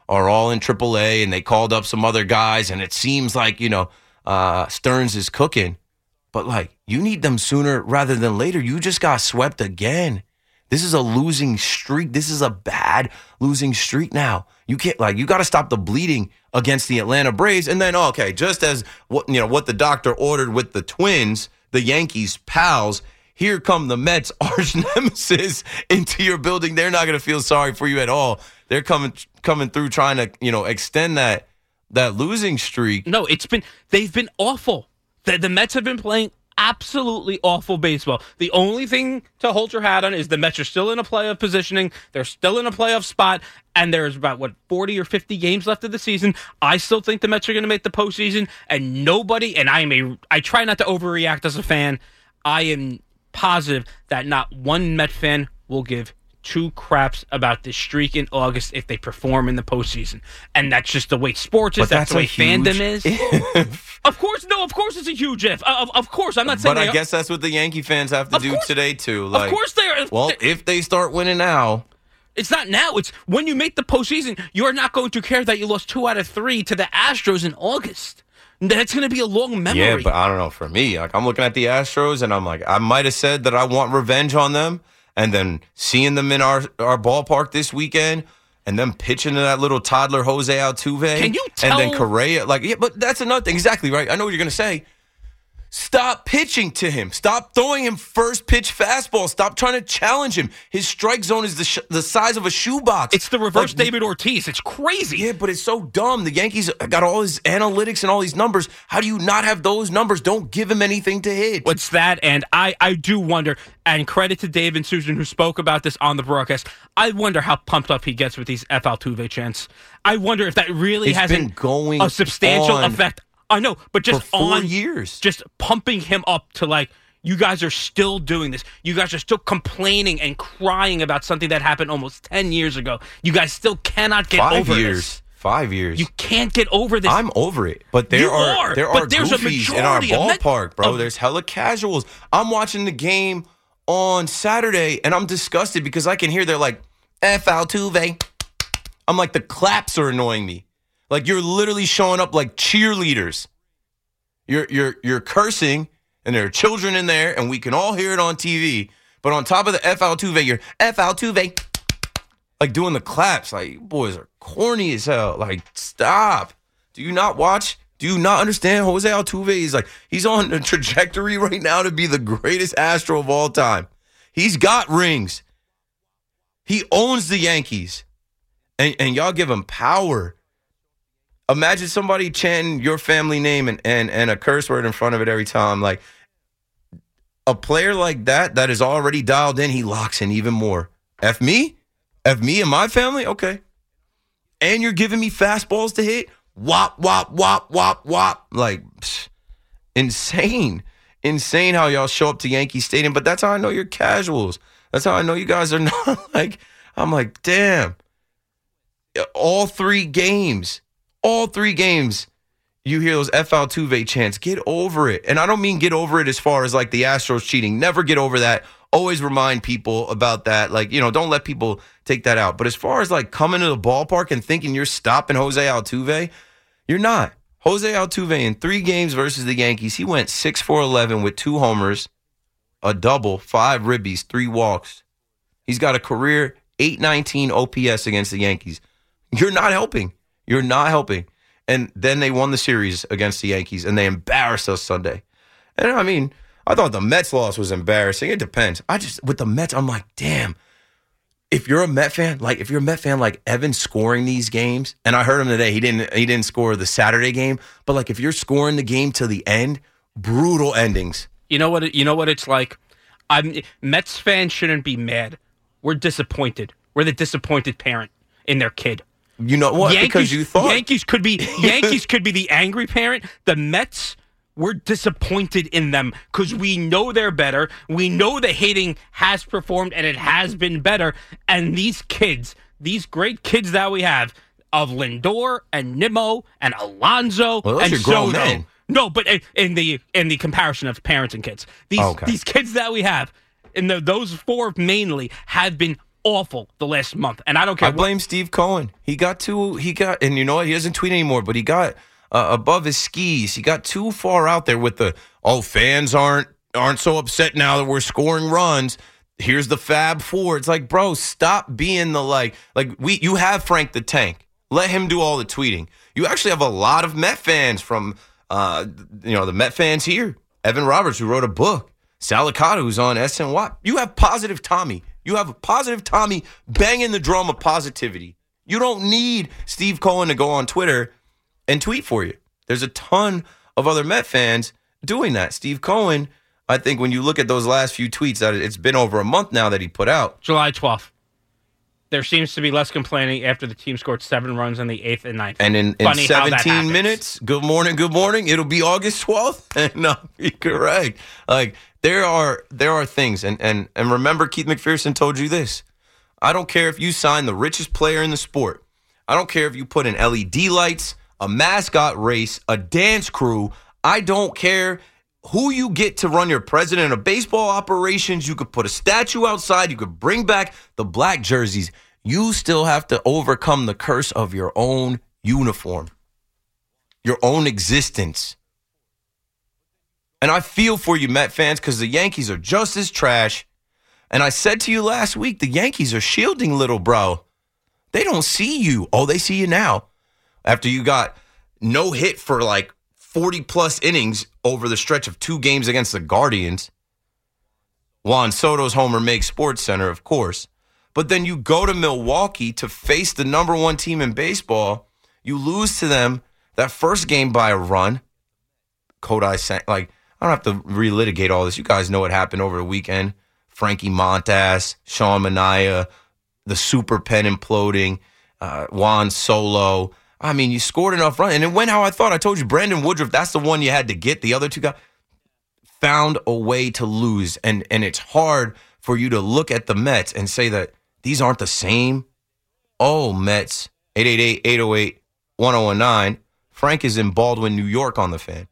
S3: are all in AAA, and they called up some other guys, and it seems like, Stearns is cooking. But, like, you need them sooner rather than later. You just got swept again. This is a losing streak. This is a bad losing streak now. You can't, you got to stop the bleeding against the Atlanta Braves. And then, just as what the doctor ordered with the Twins, the Yankees pals, here come the Mets arch nemesis into your building. They're not going to feel sorry for you at all. They're coming through trying to, extend that losing streak.
S4: No, they've been awful. The Mets have been playing absolutely awful baseball. The only thing to hold your hat on is the Mets are still in a playoff positioning. They're still in a playoff spot, and there's about 40 or 50 games left of the season. I still think the Mets are going to make the postseason, and nobody. And I try not to overreact as a fan. I am positive that not one Met fan will give two craps about this streak in August if they perform in the postseason. And that's just the way sports is. That's the way fandom is. Of course it's a huge if. Of course, I'm not saying.
S3: But I guess that's what the Yankee fans have to do today, too.
S4: Of course they are.
S3: Well, if they start winning now.
S4: It's not now. It's when you make the postseason, you're not going to care that you lost 2 out of 3 to the Astros in August. That's going to be a long memory.
S3: Yeah, but I don't know. For me, I'm looking at the Astros, and I'm like, I might have said that I want revenge on them. And then seeing them in our ballpark this weekend, and them pitching to that little toddler Jose Altuve.
S4: Can you tell?
S3: And then Correa. But that's another thing. Exactly, right? I know what you're going to say. Stop pitching to him. Stop throwing him first pitch fastball. Stop trying to challenge him. His strike zone is the size of a shoebox.
S4: It's the reverse David Ortiz. It's crazy.
S3: Yeah, but it's so dumb. The Yankees got all his analytics and all these numbers. How do you not have those numbers? Don't give him anything to hit.
S4: What's that? And I do wonder, and credit to Dave and Susan who spoke about this on the broadcast, I wonder how pumped up he gets with these F. Altuve chants. I wonder if that really has a substantial effect. I know, but just
S3: for 4 years.
S4: Just pumping him up to you guys are still doing this. You guys are still complaining and crying about something that happened almost 10 years ago. You guys still cannot get over this.
S3: 5 years.
S4: You can't get over this.
S3: I'm over it. But there are goofies in our ballpark, bro. There's hella casuals. I'm watching the game on Saturday, and I'm disgusted because I can hear they're like, F. Altuve. I'm like, the claps are annoying me. You're literally showing up like cheerleaders. You're cursing, and there are children in there, and we can all hear it on TV. But on top of the F. Altuve, you're F. Altuve, doing the claps. You boys are corny as hell. Stop. Do you not watch? Do you not understand? Jose Altuve he's on a trajectory right now to be the greatest Astro of all time. He's got rings. He owns the Yankees, and y'all give him power. Imagine somebody chanting your family name and a curse word in front of it every time. A player like that is already dialed in, he locks in even more. F me? F me and my family? Okay. And you're giving me fastballs to hit? Wop, wop, wop, wop, wop. Insane. Insane how y'all show up to Yankee Stadium. But that's how I know you're casuals. That's how I know you guys are not I'm like, damn. All 3 games, you hear those F. Altuve chants. Get over it. And I don't mean get over it as far as the Astros cheating. Never get over that. Always remind people about that. Don't let people take that out. But as far as coming to the ballpark and thinking you're stopping Jose Altuve, you're not. Jose Altuve in 3 games versus the Yankees, he went 6-for-11 with 2 homers, a double, 5 ribbies, 3 walks. He's got a career .819 OPS against the Yankees. You're not helping. You're not helping. And then they won the series against the Yankees, and they embarrassed us Sunday. And I thought the Mets loss was embarrassing. It depends. With the Mets, I'm like, damn. If you're a Met fan, like Evan scoring these games, and I heard him today, he didn't score the Saturday game, but if you're scoring the game to the end, brutal endings.
S4: You know what it's like? Mets fans shouldn't be mad. We're disappointed. We're the disappointed parent in their kid.
S3: You know what? Because you thought
S4: Yankees could be the angry parent. The Mets, we're disappointed in them because we know they're better. We know the hitting has performed and it has been better. And these kids, these great kids that we have of Lindor and Nimmo and Alonso and Soto.
S3: Men.
S4: No, but in the comparison of parents and kids, these kids that we have, and those 4 mainly have been awful the last month, and I don't care.
S3: I blame Steve Cohen. And you know what? He doesn't tweet anymore, but he got above his skis. He got too far out there with fans aren't so upset now that we're scoring runs. Here's the Fab Four. It's like, bro, stop being the you have Frank the Tank. Let him do all the tweeting. You actually have a lot of Met fans from the Met fans here. Evan Roberts, who wrote a book. Salicata, who's on SNY. You have Positive Tommy. You have Positive Tommy banging the drum of positivity. You don't need Steve Cohen to go on Twitter and tweet for you. There's a ton of other Met fans doing that. Steve Cohen, I think when you look at those last few tweets, that it's been over a month now that he put out.
S4: July 12th. There seems to be less complaining after the team scored 7 runs in the 8th and 9th.
S3: And in 17 minutes, good morning, it'll be August 12th. And I'll be correct. Like, there are things. And remember, Keith McPherson told you this. I don't care if you sign the richest player in the sport. I don't care if you put in LED lights, a mascot race, a dance crew. I don't care who you get to run your president of baseball operations. You could put a statue outside. You could bring back the black jerseys. You still have to overcome the curse of your own uniform, your own existence. And I feel for you, Met fans, because the Yankees are just as trash. And I said to you last week, the Yankees are shielding little bro. They don't see you. Oh, they see you now. After you got no hit for 40-plus innings over the stretch of 2 games against the Guardians. Juan Soto's homer makes Sports Center, of course. But then you go to Milwaukee to face the number 1 team in baseball. You lose to them that first game by a run. Kodai sang, I don't have to relitigate all this. You guys know what happened over the weekend. Frankie Montas, Sean Manaea, the super pen imploding, Juan Solo. I mean, you scored enough runs, and it went how I thought. I told you, Brandon Woodruff, that's the one you had to get. The other 2 guys found a way to lose, and it's hard for you to look at the Mets and say that these aren't the same. Oh, Mets, 888-808-1019. Frank is in Baldwin, New York on the Fan.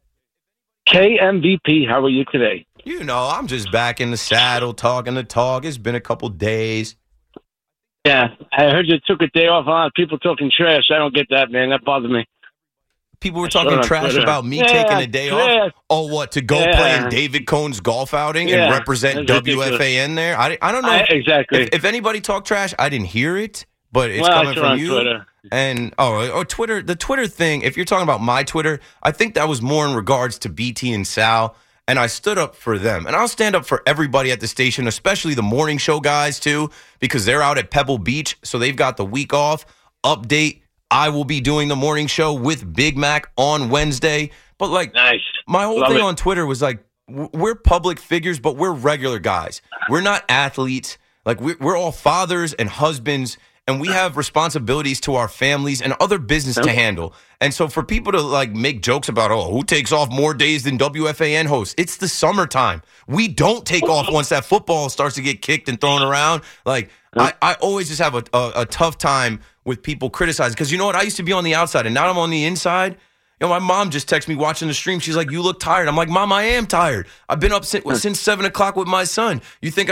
S9: KMVP, how are you today?
S3: You know, I'm just back in the saddle, talking the talk. It's been a couple days.
S9: Yeah, I heard you took a day off. A lot of people talking trash. I don't get that, man. That bothers me.
S3: People were talking trash about me taking a day off. Oh, what, to go play in David Cohn's golf outing and represent WFAN there? I don't know.
S9: Exactly.
S3: If anybody talked trash, I didn't hear it, but it's coming from you.
S9: Twitter.
S3: And, Twitter, the Twitter thing, if you're talking about my Twitter, I think that was more in regards to BT and Sal. And I stood up for them. And I'll stand up for everybody at the station, especially the morning show guys, too, because they're out at Pebble Beach, so they've got the week off. Update, I will be doing the morning show with Big Mac on Wednesday. But,
S9: nice.
S3: My whole thing on Twitter was, we're public figures, but we're regular guys. We're not athletes. We're all fathers and husbands, and we have responsibilities to our families and other business to handle. And so for people to make jokes about, who takes off more days than WFAN hosts? It's the summertime. We don't take off once that football starts to get kicked and thrown around. I always just have a tough time with people criticizing. Because you know what? I used to be on the outside, and now I'm on the inside. My mom just texted me watching the stream. She's like, "You look tired." I'm like, "Mom, I am tired. I've been up since 7 o'clock with my son. You think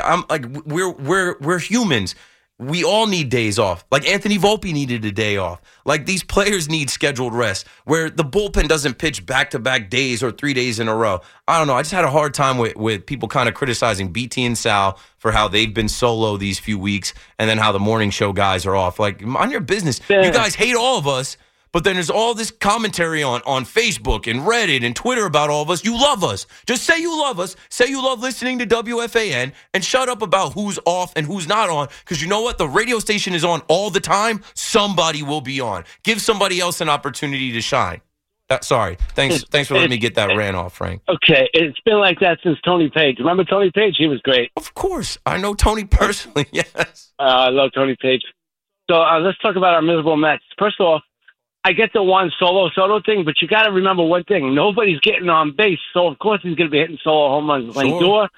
S3: we're humans. We all need days off. Anthony Volpe needed a day off. These players need scheduled rest where the bullpen doesn't pitch back-to-back days or 3 days in a row. I don't know. I just had a hard time with people kind of criticizing BT and Sal for how they've been solo these few weeks and then how the morning show guys are off. On your business, you guys hate all of us. But then there's all this commentary on Facebook and Reddit and Twitter about all of us. You love us. Just say you love us. Say you love listening to WFAN and shut up about who's off and who's not on. Because you know what? The radio station is on all the time. Somebody will be on. Give somebody else an opportunity to shine. Sorry. Thanks for letting me get that rant off, Frank.
S9: Okay. It's been like that since Tony Page. Remember Tony Page? He was great.
S3: Of course. I know Tony personally, yes.
S9: I love Tony Page. So let's talk about our miserable Mets. First off, I get the Juan Soto thing, but you got to remember one thing. Nobody's getting on base, so of course he's going to be hitting solo home runs. Lindor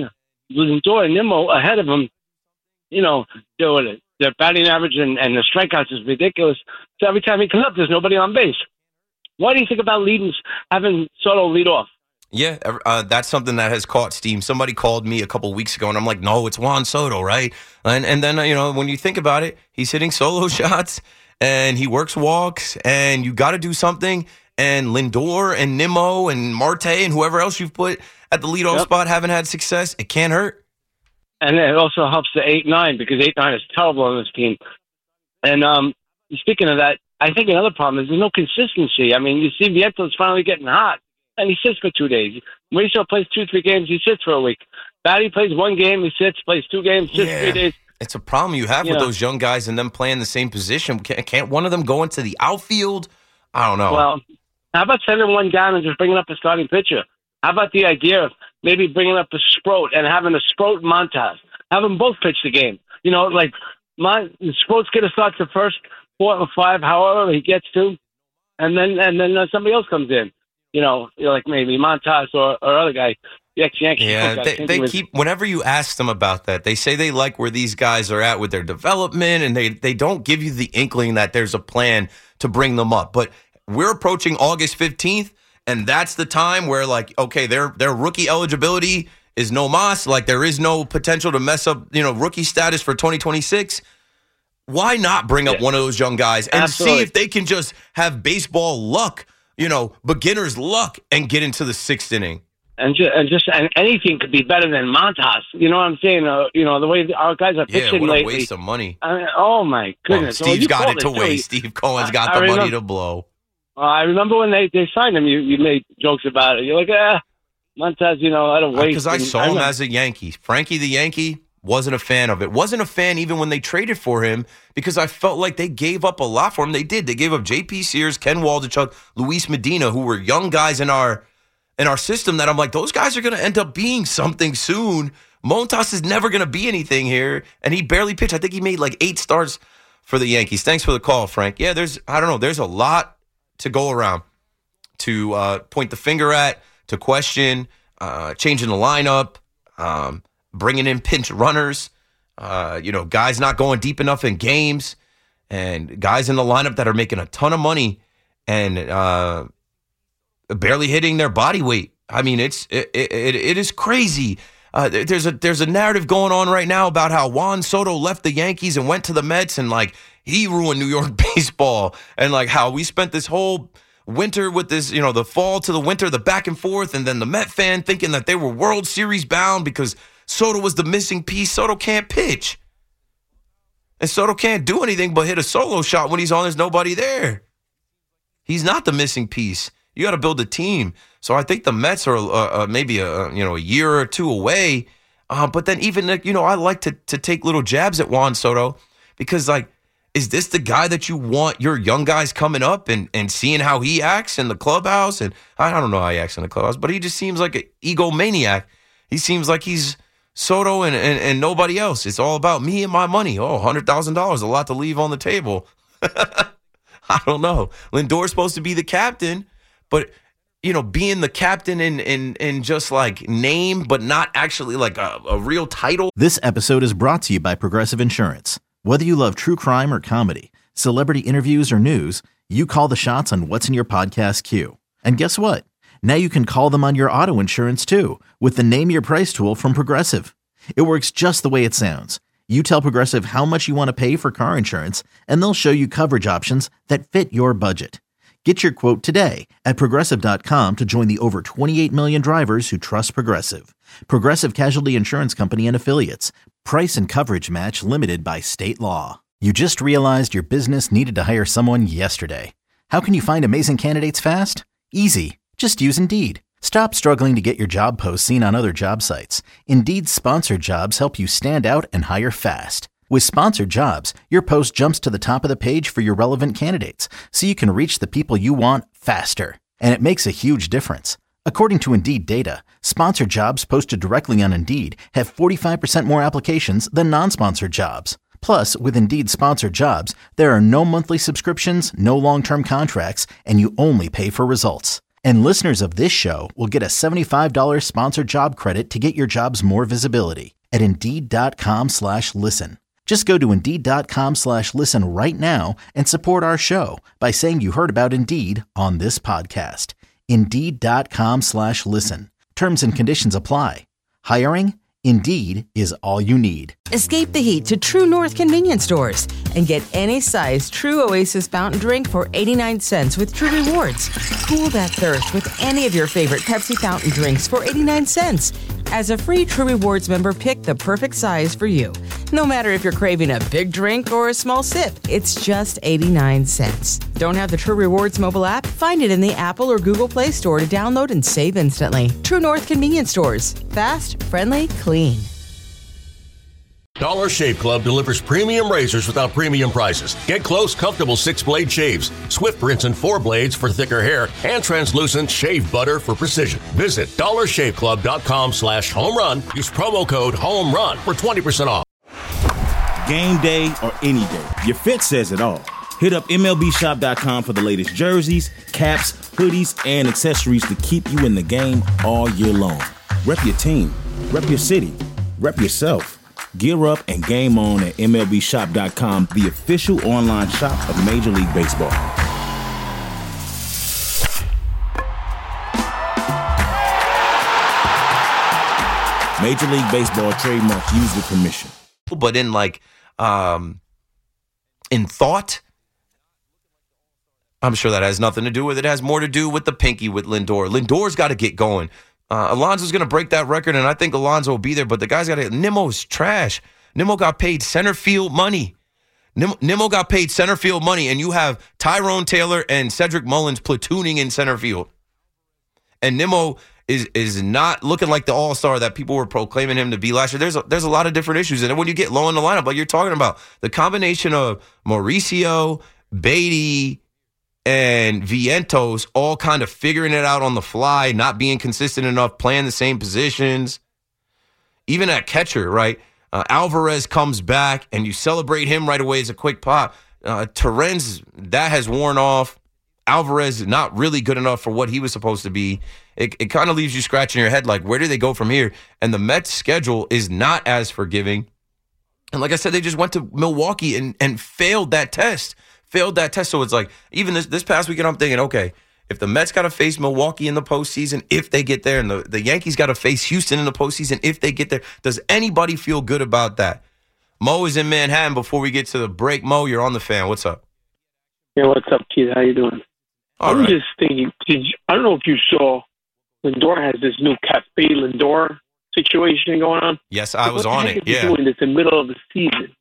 S9: and Nimmo ahead of him, their batting average and the strikeouts is ridiculous. So every time he comes up, there's nobody on base. What do you think about having Soto lead off?
S3: Yeah, that's something that has caught steam. Somebody called me a couple weeks ago, and I'm like, no, it's Juan Soto, right? And then, when you think about it, he's hitting solo shots, and he works walks, and you got to do something. And Lindor and Nimmo and Marte and whoever else you've put at the leadoff spot haven't had success. It can't hurt.
S9: And it also helps the 8-9 because 8-9 is terrible on this team. And speaking of that, I think another problem is there's no consistency. I mean, you see Viento's finally getting hot, and he sits for 2 days. Mauricio plays 2-3 games, he sits for a week. Batty plays 1 game, he sits, plays 2 games, sits 3 days.
S3: It's a problem you have with those young guys and them playing the same position. Can't one of them go into the outfield? I don't know.
S9: Well, how about sending one down and just bringing up a starting pitcher? How about the idea of maybe bringing up a Sproat and having a Sproat Montas? Have them both pitch the game. Sproat's going to start the first 4 or 5, however he gets to, and then somebody else comes in. Like maybe Montas or other guy, the ex-Yankee.
S3: Yeah, they keep, whenever you ask them about that, they say they like where these guys are at with their development, and they don't give you the inkling that there's a plan to bring them up. But we're approaching August 15th, and that's the time where, okay, their rookie eligibility is no mas. There is no potential to mess up, rookie status for 2026. Why not bring up one of those young guys and see if they can just have baseball luck, beginner's luck, and get into the 6th inning?
S9: And anything could be better than Montas. You know what I'm saying? The way our guys are pitching
S3: what a
S9: lately.
S3: Waste of money.
S9: Oh my goodness!
S3: Well, Steve's got it to waste. Steve Cohen's got the money to blow.
S9: I remember when they signed him, you made jokes about it. You're like, Montas, I don't waste.
S3: Because I saw him as a Yankee. Frankie the Yankee, wasn't a fan of it. Wasn't a fan even when they traded for him because I felt like they gave up a lot for him. They did. They gave up J.P. Sears, Ken Waldichuk, Luis Medina, who were young guys in our system that I'm like, those guys are going to end up being something soon. Montas is never going to be anything here, and he barely pitched. I think he made 8 starts for the Yankees. Thanks for the call, Frank. Yeah, there's a lot to go around, to point the finger at, to question, changing the lineup, bringing in pinch runners, guys not going deep enough in games, and guys in the lineup that are making a ton of money and barely hitting their body weight. I mean, it is crazy. There's a narrative going on right now about how Juan Soto left the Yankees and went to the Mets, and he ruined New York baseball, and how we spent this whole winter with this, the fall to the winter, the back and forth, and then the Met fan thinking that they were World Series bound because Soto was the missing piece. Soto can't pitch. And Soto can't do anything but hit a solo shot when he's on. There's nobody there. He's not the missing piece. You got to build a team. So I think the Mets are maybe a year or two away. But then even, I like to take little jabs at Juan Soto because, is this the guy that you want your young guys coming up and seeing how he acts in the clubhouse? And I don't know how he acts in the clubhouse, but he just seems like an egomaniac. He seems like he's Soto and nobody else. It's all about me and my money. Oh, $100,000, a lot to leave on the table. I don't know. Lindor's supposed to be the captain, but being the captain in just name, but not actually a real title.
S1: This episode is brought to you by Progressive Insurance. Whether you love true crime or comedy, celebrity interviews or news, you call the shots on what's in your podcast queue. And guess what? Now you can call them on your auto insurance too with the Name Your Price tool from Progressive. It works just the way it sounds. You tell Progressive how much you want to pay for car insurance, and they'll show you coverage options that fit your budget. Get your quote today at Progressive.com to join the over 28 million drivers who trust Progressive. Progressive Casualty Insurance Company and Affiliates. Price and coverage match limited by state law. You just realized your business needed to hire someone yesterday. How can you find amazing candidates fast? Easy. Just use Indeed. Stop struggling to get your job posts seen on other job sites. Indeed's sponsored jobs help you stand out and hire fast. With sponsored jobs, your post jumps to the top of the page for your relevant candidates, so you can reach the people you want faster. And it makes a huge difference. According to Indeed data, sponsored jobs posted directly on Indeed have 45% more applications than non-sponsored jobs. Plus, with Indeed sponsored jobs, there are no monthly subscriptions, no long-term contracts, and you only pay for results. And listeners of this show will get a $75 sponsored job credit to get your jobs more visibility at Indeed.com/listen. Just go to Indeed.com/listen right now and support our show by saying you heard about Indeed on this podcast. Indeed.com/listen. Terms and conditions apply. Hiring? Indeed is all you need.
S2: Escape the heat to True North convenience stores and get any size True Oasis fountain drink for 89 cents with True Rewards. Cool that thirst with any of your favorite Pepsi fountain drinks for 89 cents. As a free True Rewards member, pick the perfect size for you. No matter if you're craving a big drink or a small sip, it's just 89 cents. Don't have the True Rewards mobile app? Find it in the Apple or Google Play Store to download and save instantly. True North convenience stores. Fast, friendly, clean.
S7: Dollar Shave Club delivers premium razors without premium prices. Get close, comfortable 6-blade shaves, swift rinse and 4 blades for thicker hair, and translucent shave butter for precision. Visit dollarshaveclub.com/homerun. Use promo code HOMERUN for 20% off.
S8: Game day or any day, your fit says it all. Hit up MLBshop.com for the latest jerseys, caps, hoodies, and accessories to keep you in the game all year long. Rep your team, rep your city, rep yourself. Gear up and game on at MLBshop.com, the official online shop of Major League Baseball. Major League Baseball trademark used with permission.
S3: But in in thought, I'm sure that has nothing to do with it. It has more to do with the pinky with Lindor. Lindor's got to get going. Alonso's going to break that record, and I think Alonso will be there, but the guy's got to... Nimmo's trash. Nimmo got paid center field money. Nimmo got paid center field money, and you have Tyrone Taylor and Cedric Mullins platooning in center field. And Nimmo is not looking like the all-star that people were proclaiming him to be last year. There's a lot of different issues, and when you get low in the lineup, like you're talking about, the combination of Mauricio, Beatty, and Vientos all kind of figuring it out on the fly, not being consistent enough, playing the same positions. Even at catcher, right? Alvarez comes back, and you celebrate him right away as a quick pop. Terrence, that has worn off. Alvarez is not really good enough for what he was supposed to be. It kind of leaves you scratching your head like, where do they go from here? And the Mets' schedule is not as forgiving. And like I said, they just went to Milwaukee and failed that test. So it's like, even this past weekend, I'm thinking, okay, if the Mets got to face Milwaukee in the postseason, if they get there, and the Yankees got to face Houston in the postseason, if they get there, does anybody feel good about that? Mo is in Manhattan. Before we get to the break, Mo, you're on the fan. What's up?
S9: Yeah, what's up, Keith? How you doing? I'm just thinking, I don't know if you saw, Lindor has this new Cafe Lindor situation going on.
S3: Yes, I was on it. Yeah.
S9: Doing this in the middle of the season.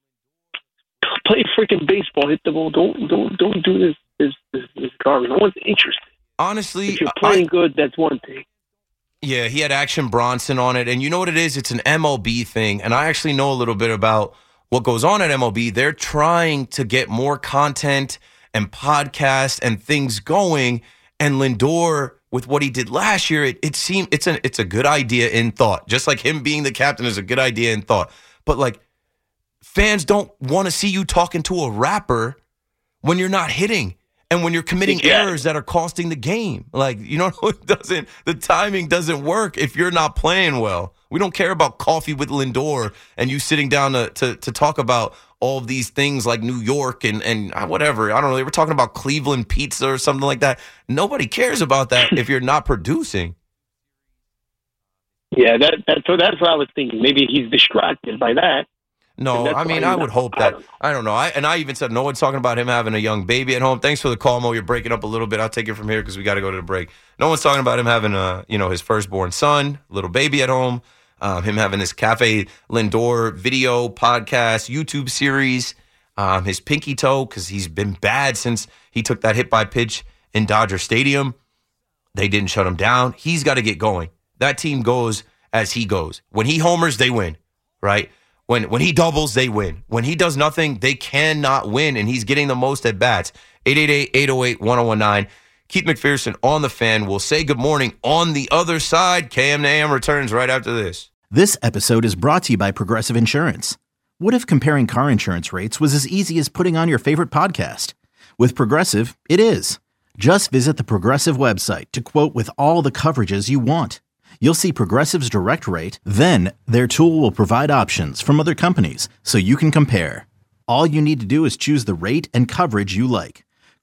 S9: Play freaking baseball. Hit the ball. Don't do this garbage. No one's interested.
S3: Honestly,
S9: if you're playing good, that's one thing.
S3: Yeah, he had Action Bronson on it, and you know what it is? It's an MLB thing, and I actually know a little bit about what goes on at MLB. They're trying to get more content and podcasts and things going, and Lindor, with what he did last year, it seemed it's a good idea in thought. Just like him being the captain is a good idea in thought. But like, fans don't want to see you talking to a rapper when you're not hitting and when you're committing errors that are costing the game. Like, you know, the timing doesn't work if you're not playing well. We don't care about coffee with Lindor and you sitting down to talk about all of these things like New York and whatever. I don't know. They were talking about Cleveland pizza or something like that. Nobody cares about that if you're not producing.
S9: Yeah, that's what I was thinking. Maybe he's distracted by that.
S3: No, I mean, I would hope that. I don't know. I even said no one's talking about him having a young baby at home. Thanks for the call, Mo. You're breaking up a little bit. I'll take it from here because we got to go to the break. No one's talking about him having his firstborn son, little baby at home. Him having this Cafe Lindor video podcast, YouTube series, his pinky toe, because he's been bad since he took that hit by pitch in Dodger Stadium. They didn't shut him down. He's got to get going. That team goes as he goes. When he homers, they win, right? When he doubles, they win. When he does nothing, they cannot win, and he's getting the most at bats. 888-808-1019. Keith McPherson on the fan. We'll say good morning on the other side. KM to AM returns right after this.
S1: This episode is brought to you by Progressive Insurance. What if comparing car insurance rates was as easy as putting on your favorite podcast? With Progressive, it is. Just visit the Progressive website to quote with all the coverages you want. You'll see Progressive's direct rate, then their tool will provide options from other companies so you can compare. All you need to do is choose the rate and coverage you like.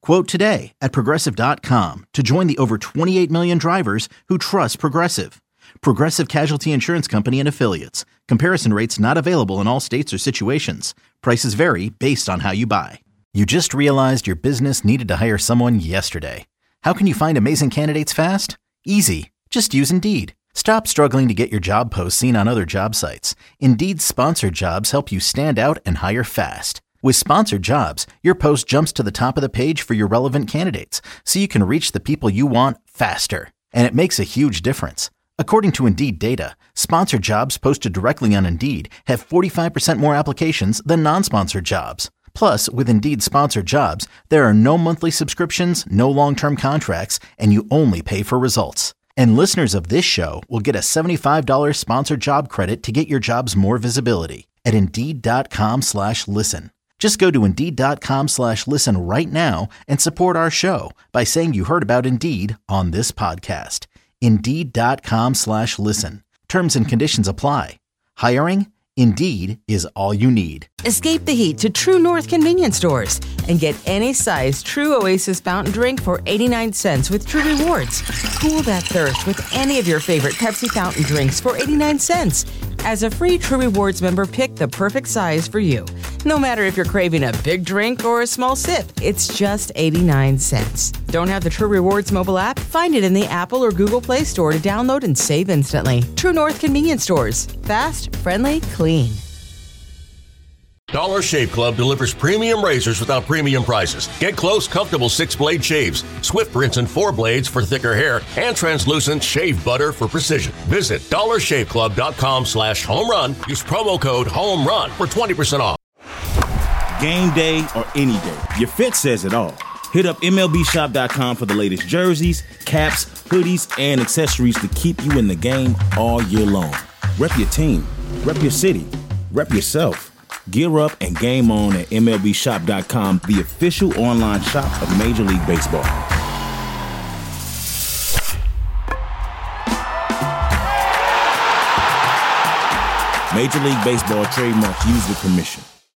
S1: Quote today at Progressive.com to join the over 28 million drivers who trust Progressive. Progressive Casualty Insurance Company and Affiliates. Comparison rates not available in all states or situations. Prices vary based on how you buy. You just realized your business needed to hire someone yesterday. How can you find amazing candidates fast? Easy. Just use Indeed. Stop struggling to get your job posts seen on other job sites. Indeed's sponsored jobs help you stand out and hire fast. With sponsored jobs, your post jumps to the top of the page for your relevant candidates, so you can reach the people you want faster. And it makes a huge difference. According to Indeed data, sponsored jobs posted directly on Indeed have 45% more applications than non-sponsored jobs. Plus, with Indeed sponsored jobs, there are no monthly subscriptions, no long-term contracts, and you only pay for results. And listeners of this show will get a $75 sponsored job credit to get your jobs more visibility at Indeed.com/listen. Just go to Indeed.com/listen right now and support our show by saying you heard about Indeed on this podcast. Indeed.com/listen. Terms and conditions apply. Hiring? Indeed is all you need.
S2: Escape the heat to True North convenience stores and get any size True Oasis fountain drink for 89 cents with True Rewards. Cool that thirst with any of your favorite Pepsi fountain drinks for 89 cents. As a free True Rewards member, pick the perfect size for you. No matter if you're craving a big drink or a small sip, it's just 89 cents. Don't have the True Rewards mobile app? Find it in the Apple or Google Play Store to download and save instantly. True North convenience stores. Fast, friendly, clean.
S7: Dollar Shave Club delivers premium razors without premium prices. Get close, comfortable 6-blade shaves, swift rinse and 4 blades for thicker hair, and translucent shave butter for precision. Visit dollarshaveclub.com/home run. Use promo code HOMERUN for 20% off.
S8: Game day or any day, your fit says it all. Hit up MLBshop.com for the latest jerseys, caps, hoodies, and accessories to keep you in the game all year long. Rep your team, rep your city, rep yourself. Gear up and game on at MLBshop.com, the official online shop of Major League Baseball. Major League Baseball trademarks used with permission.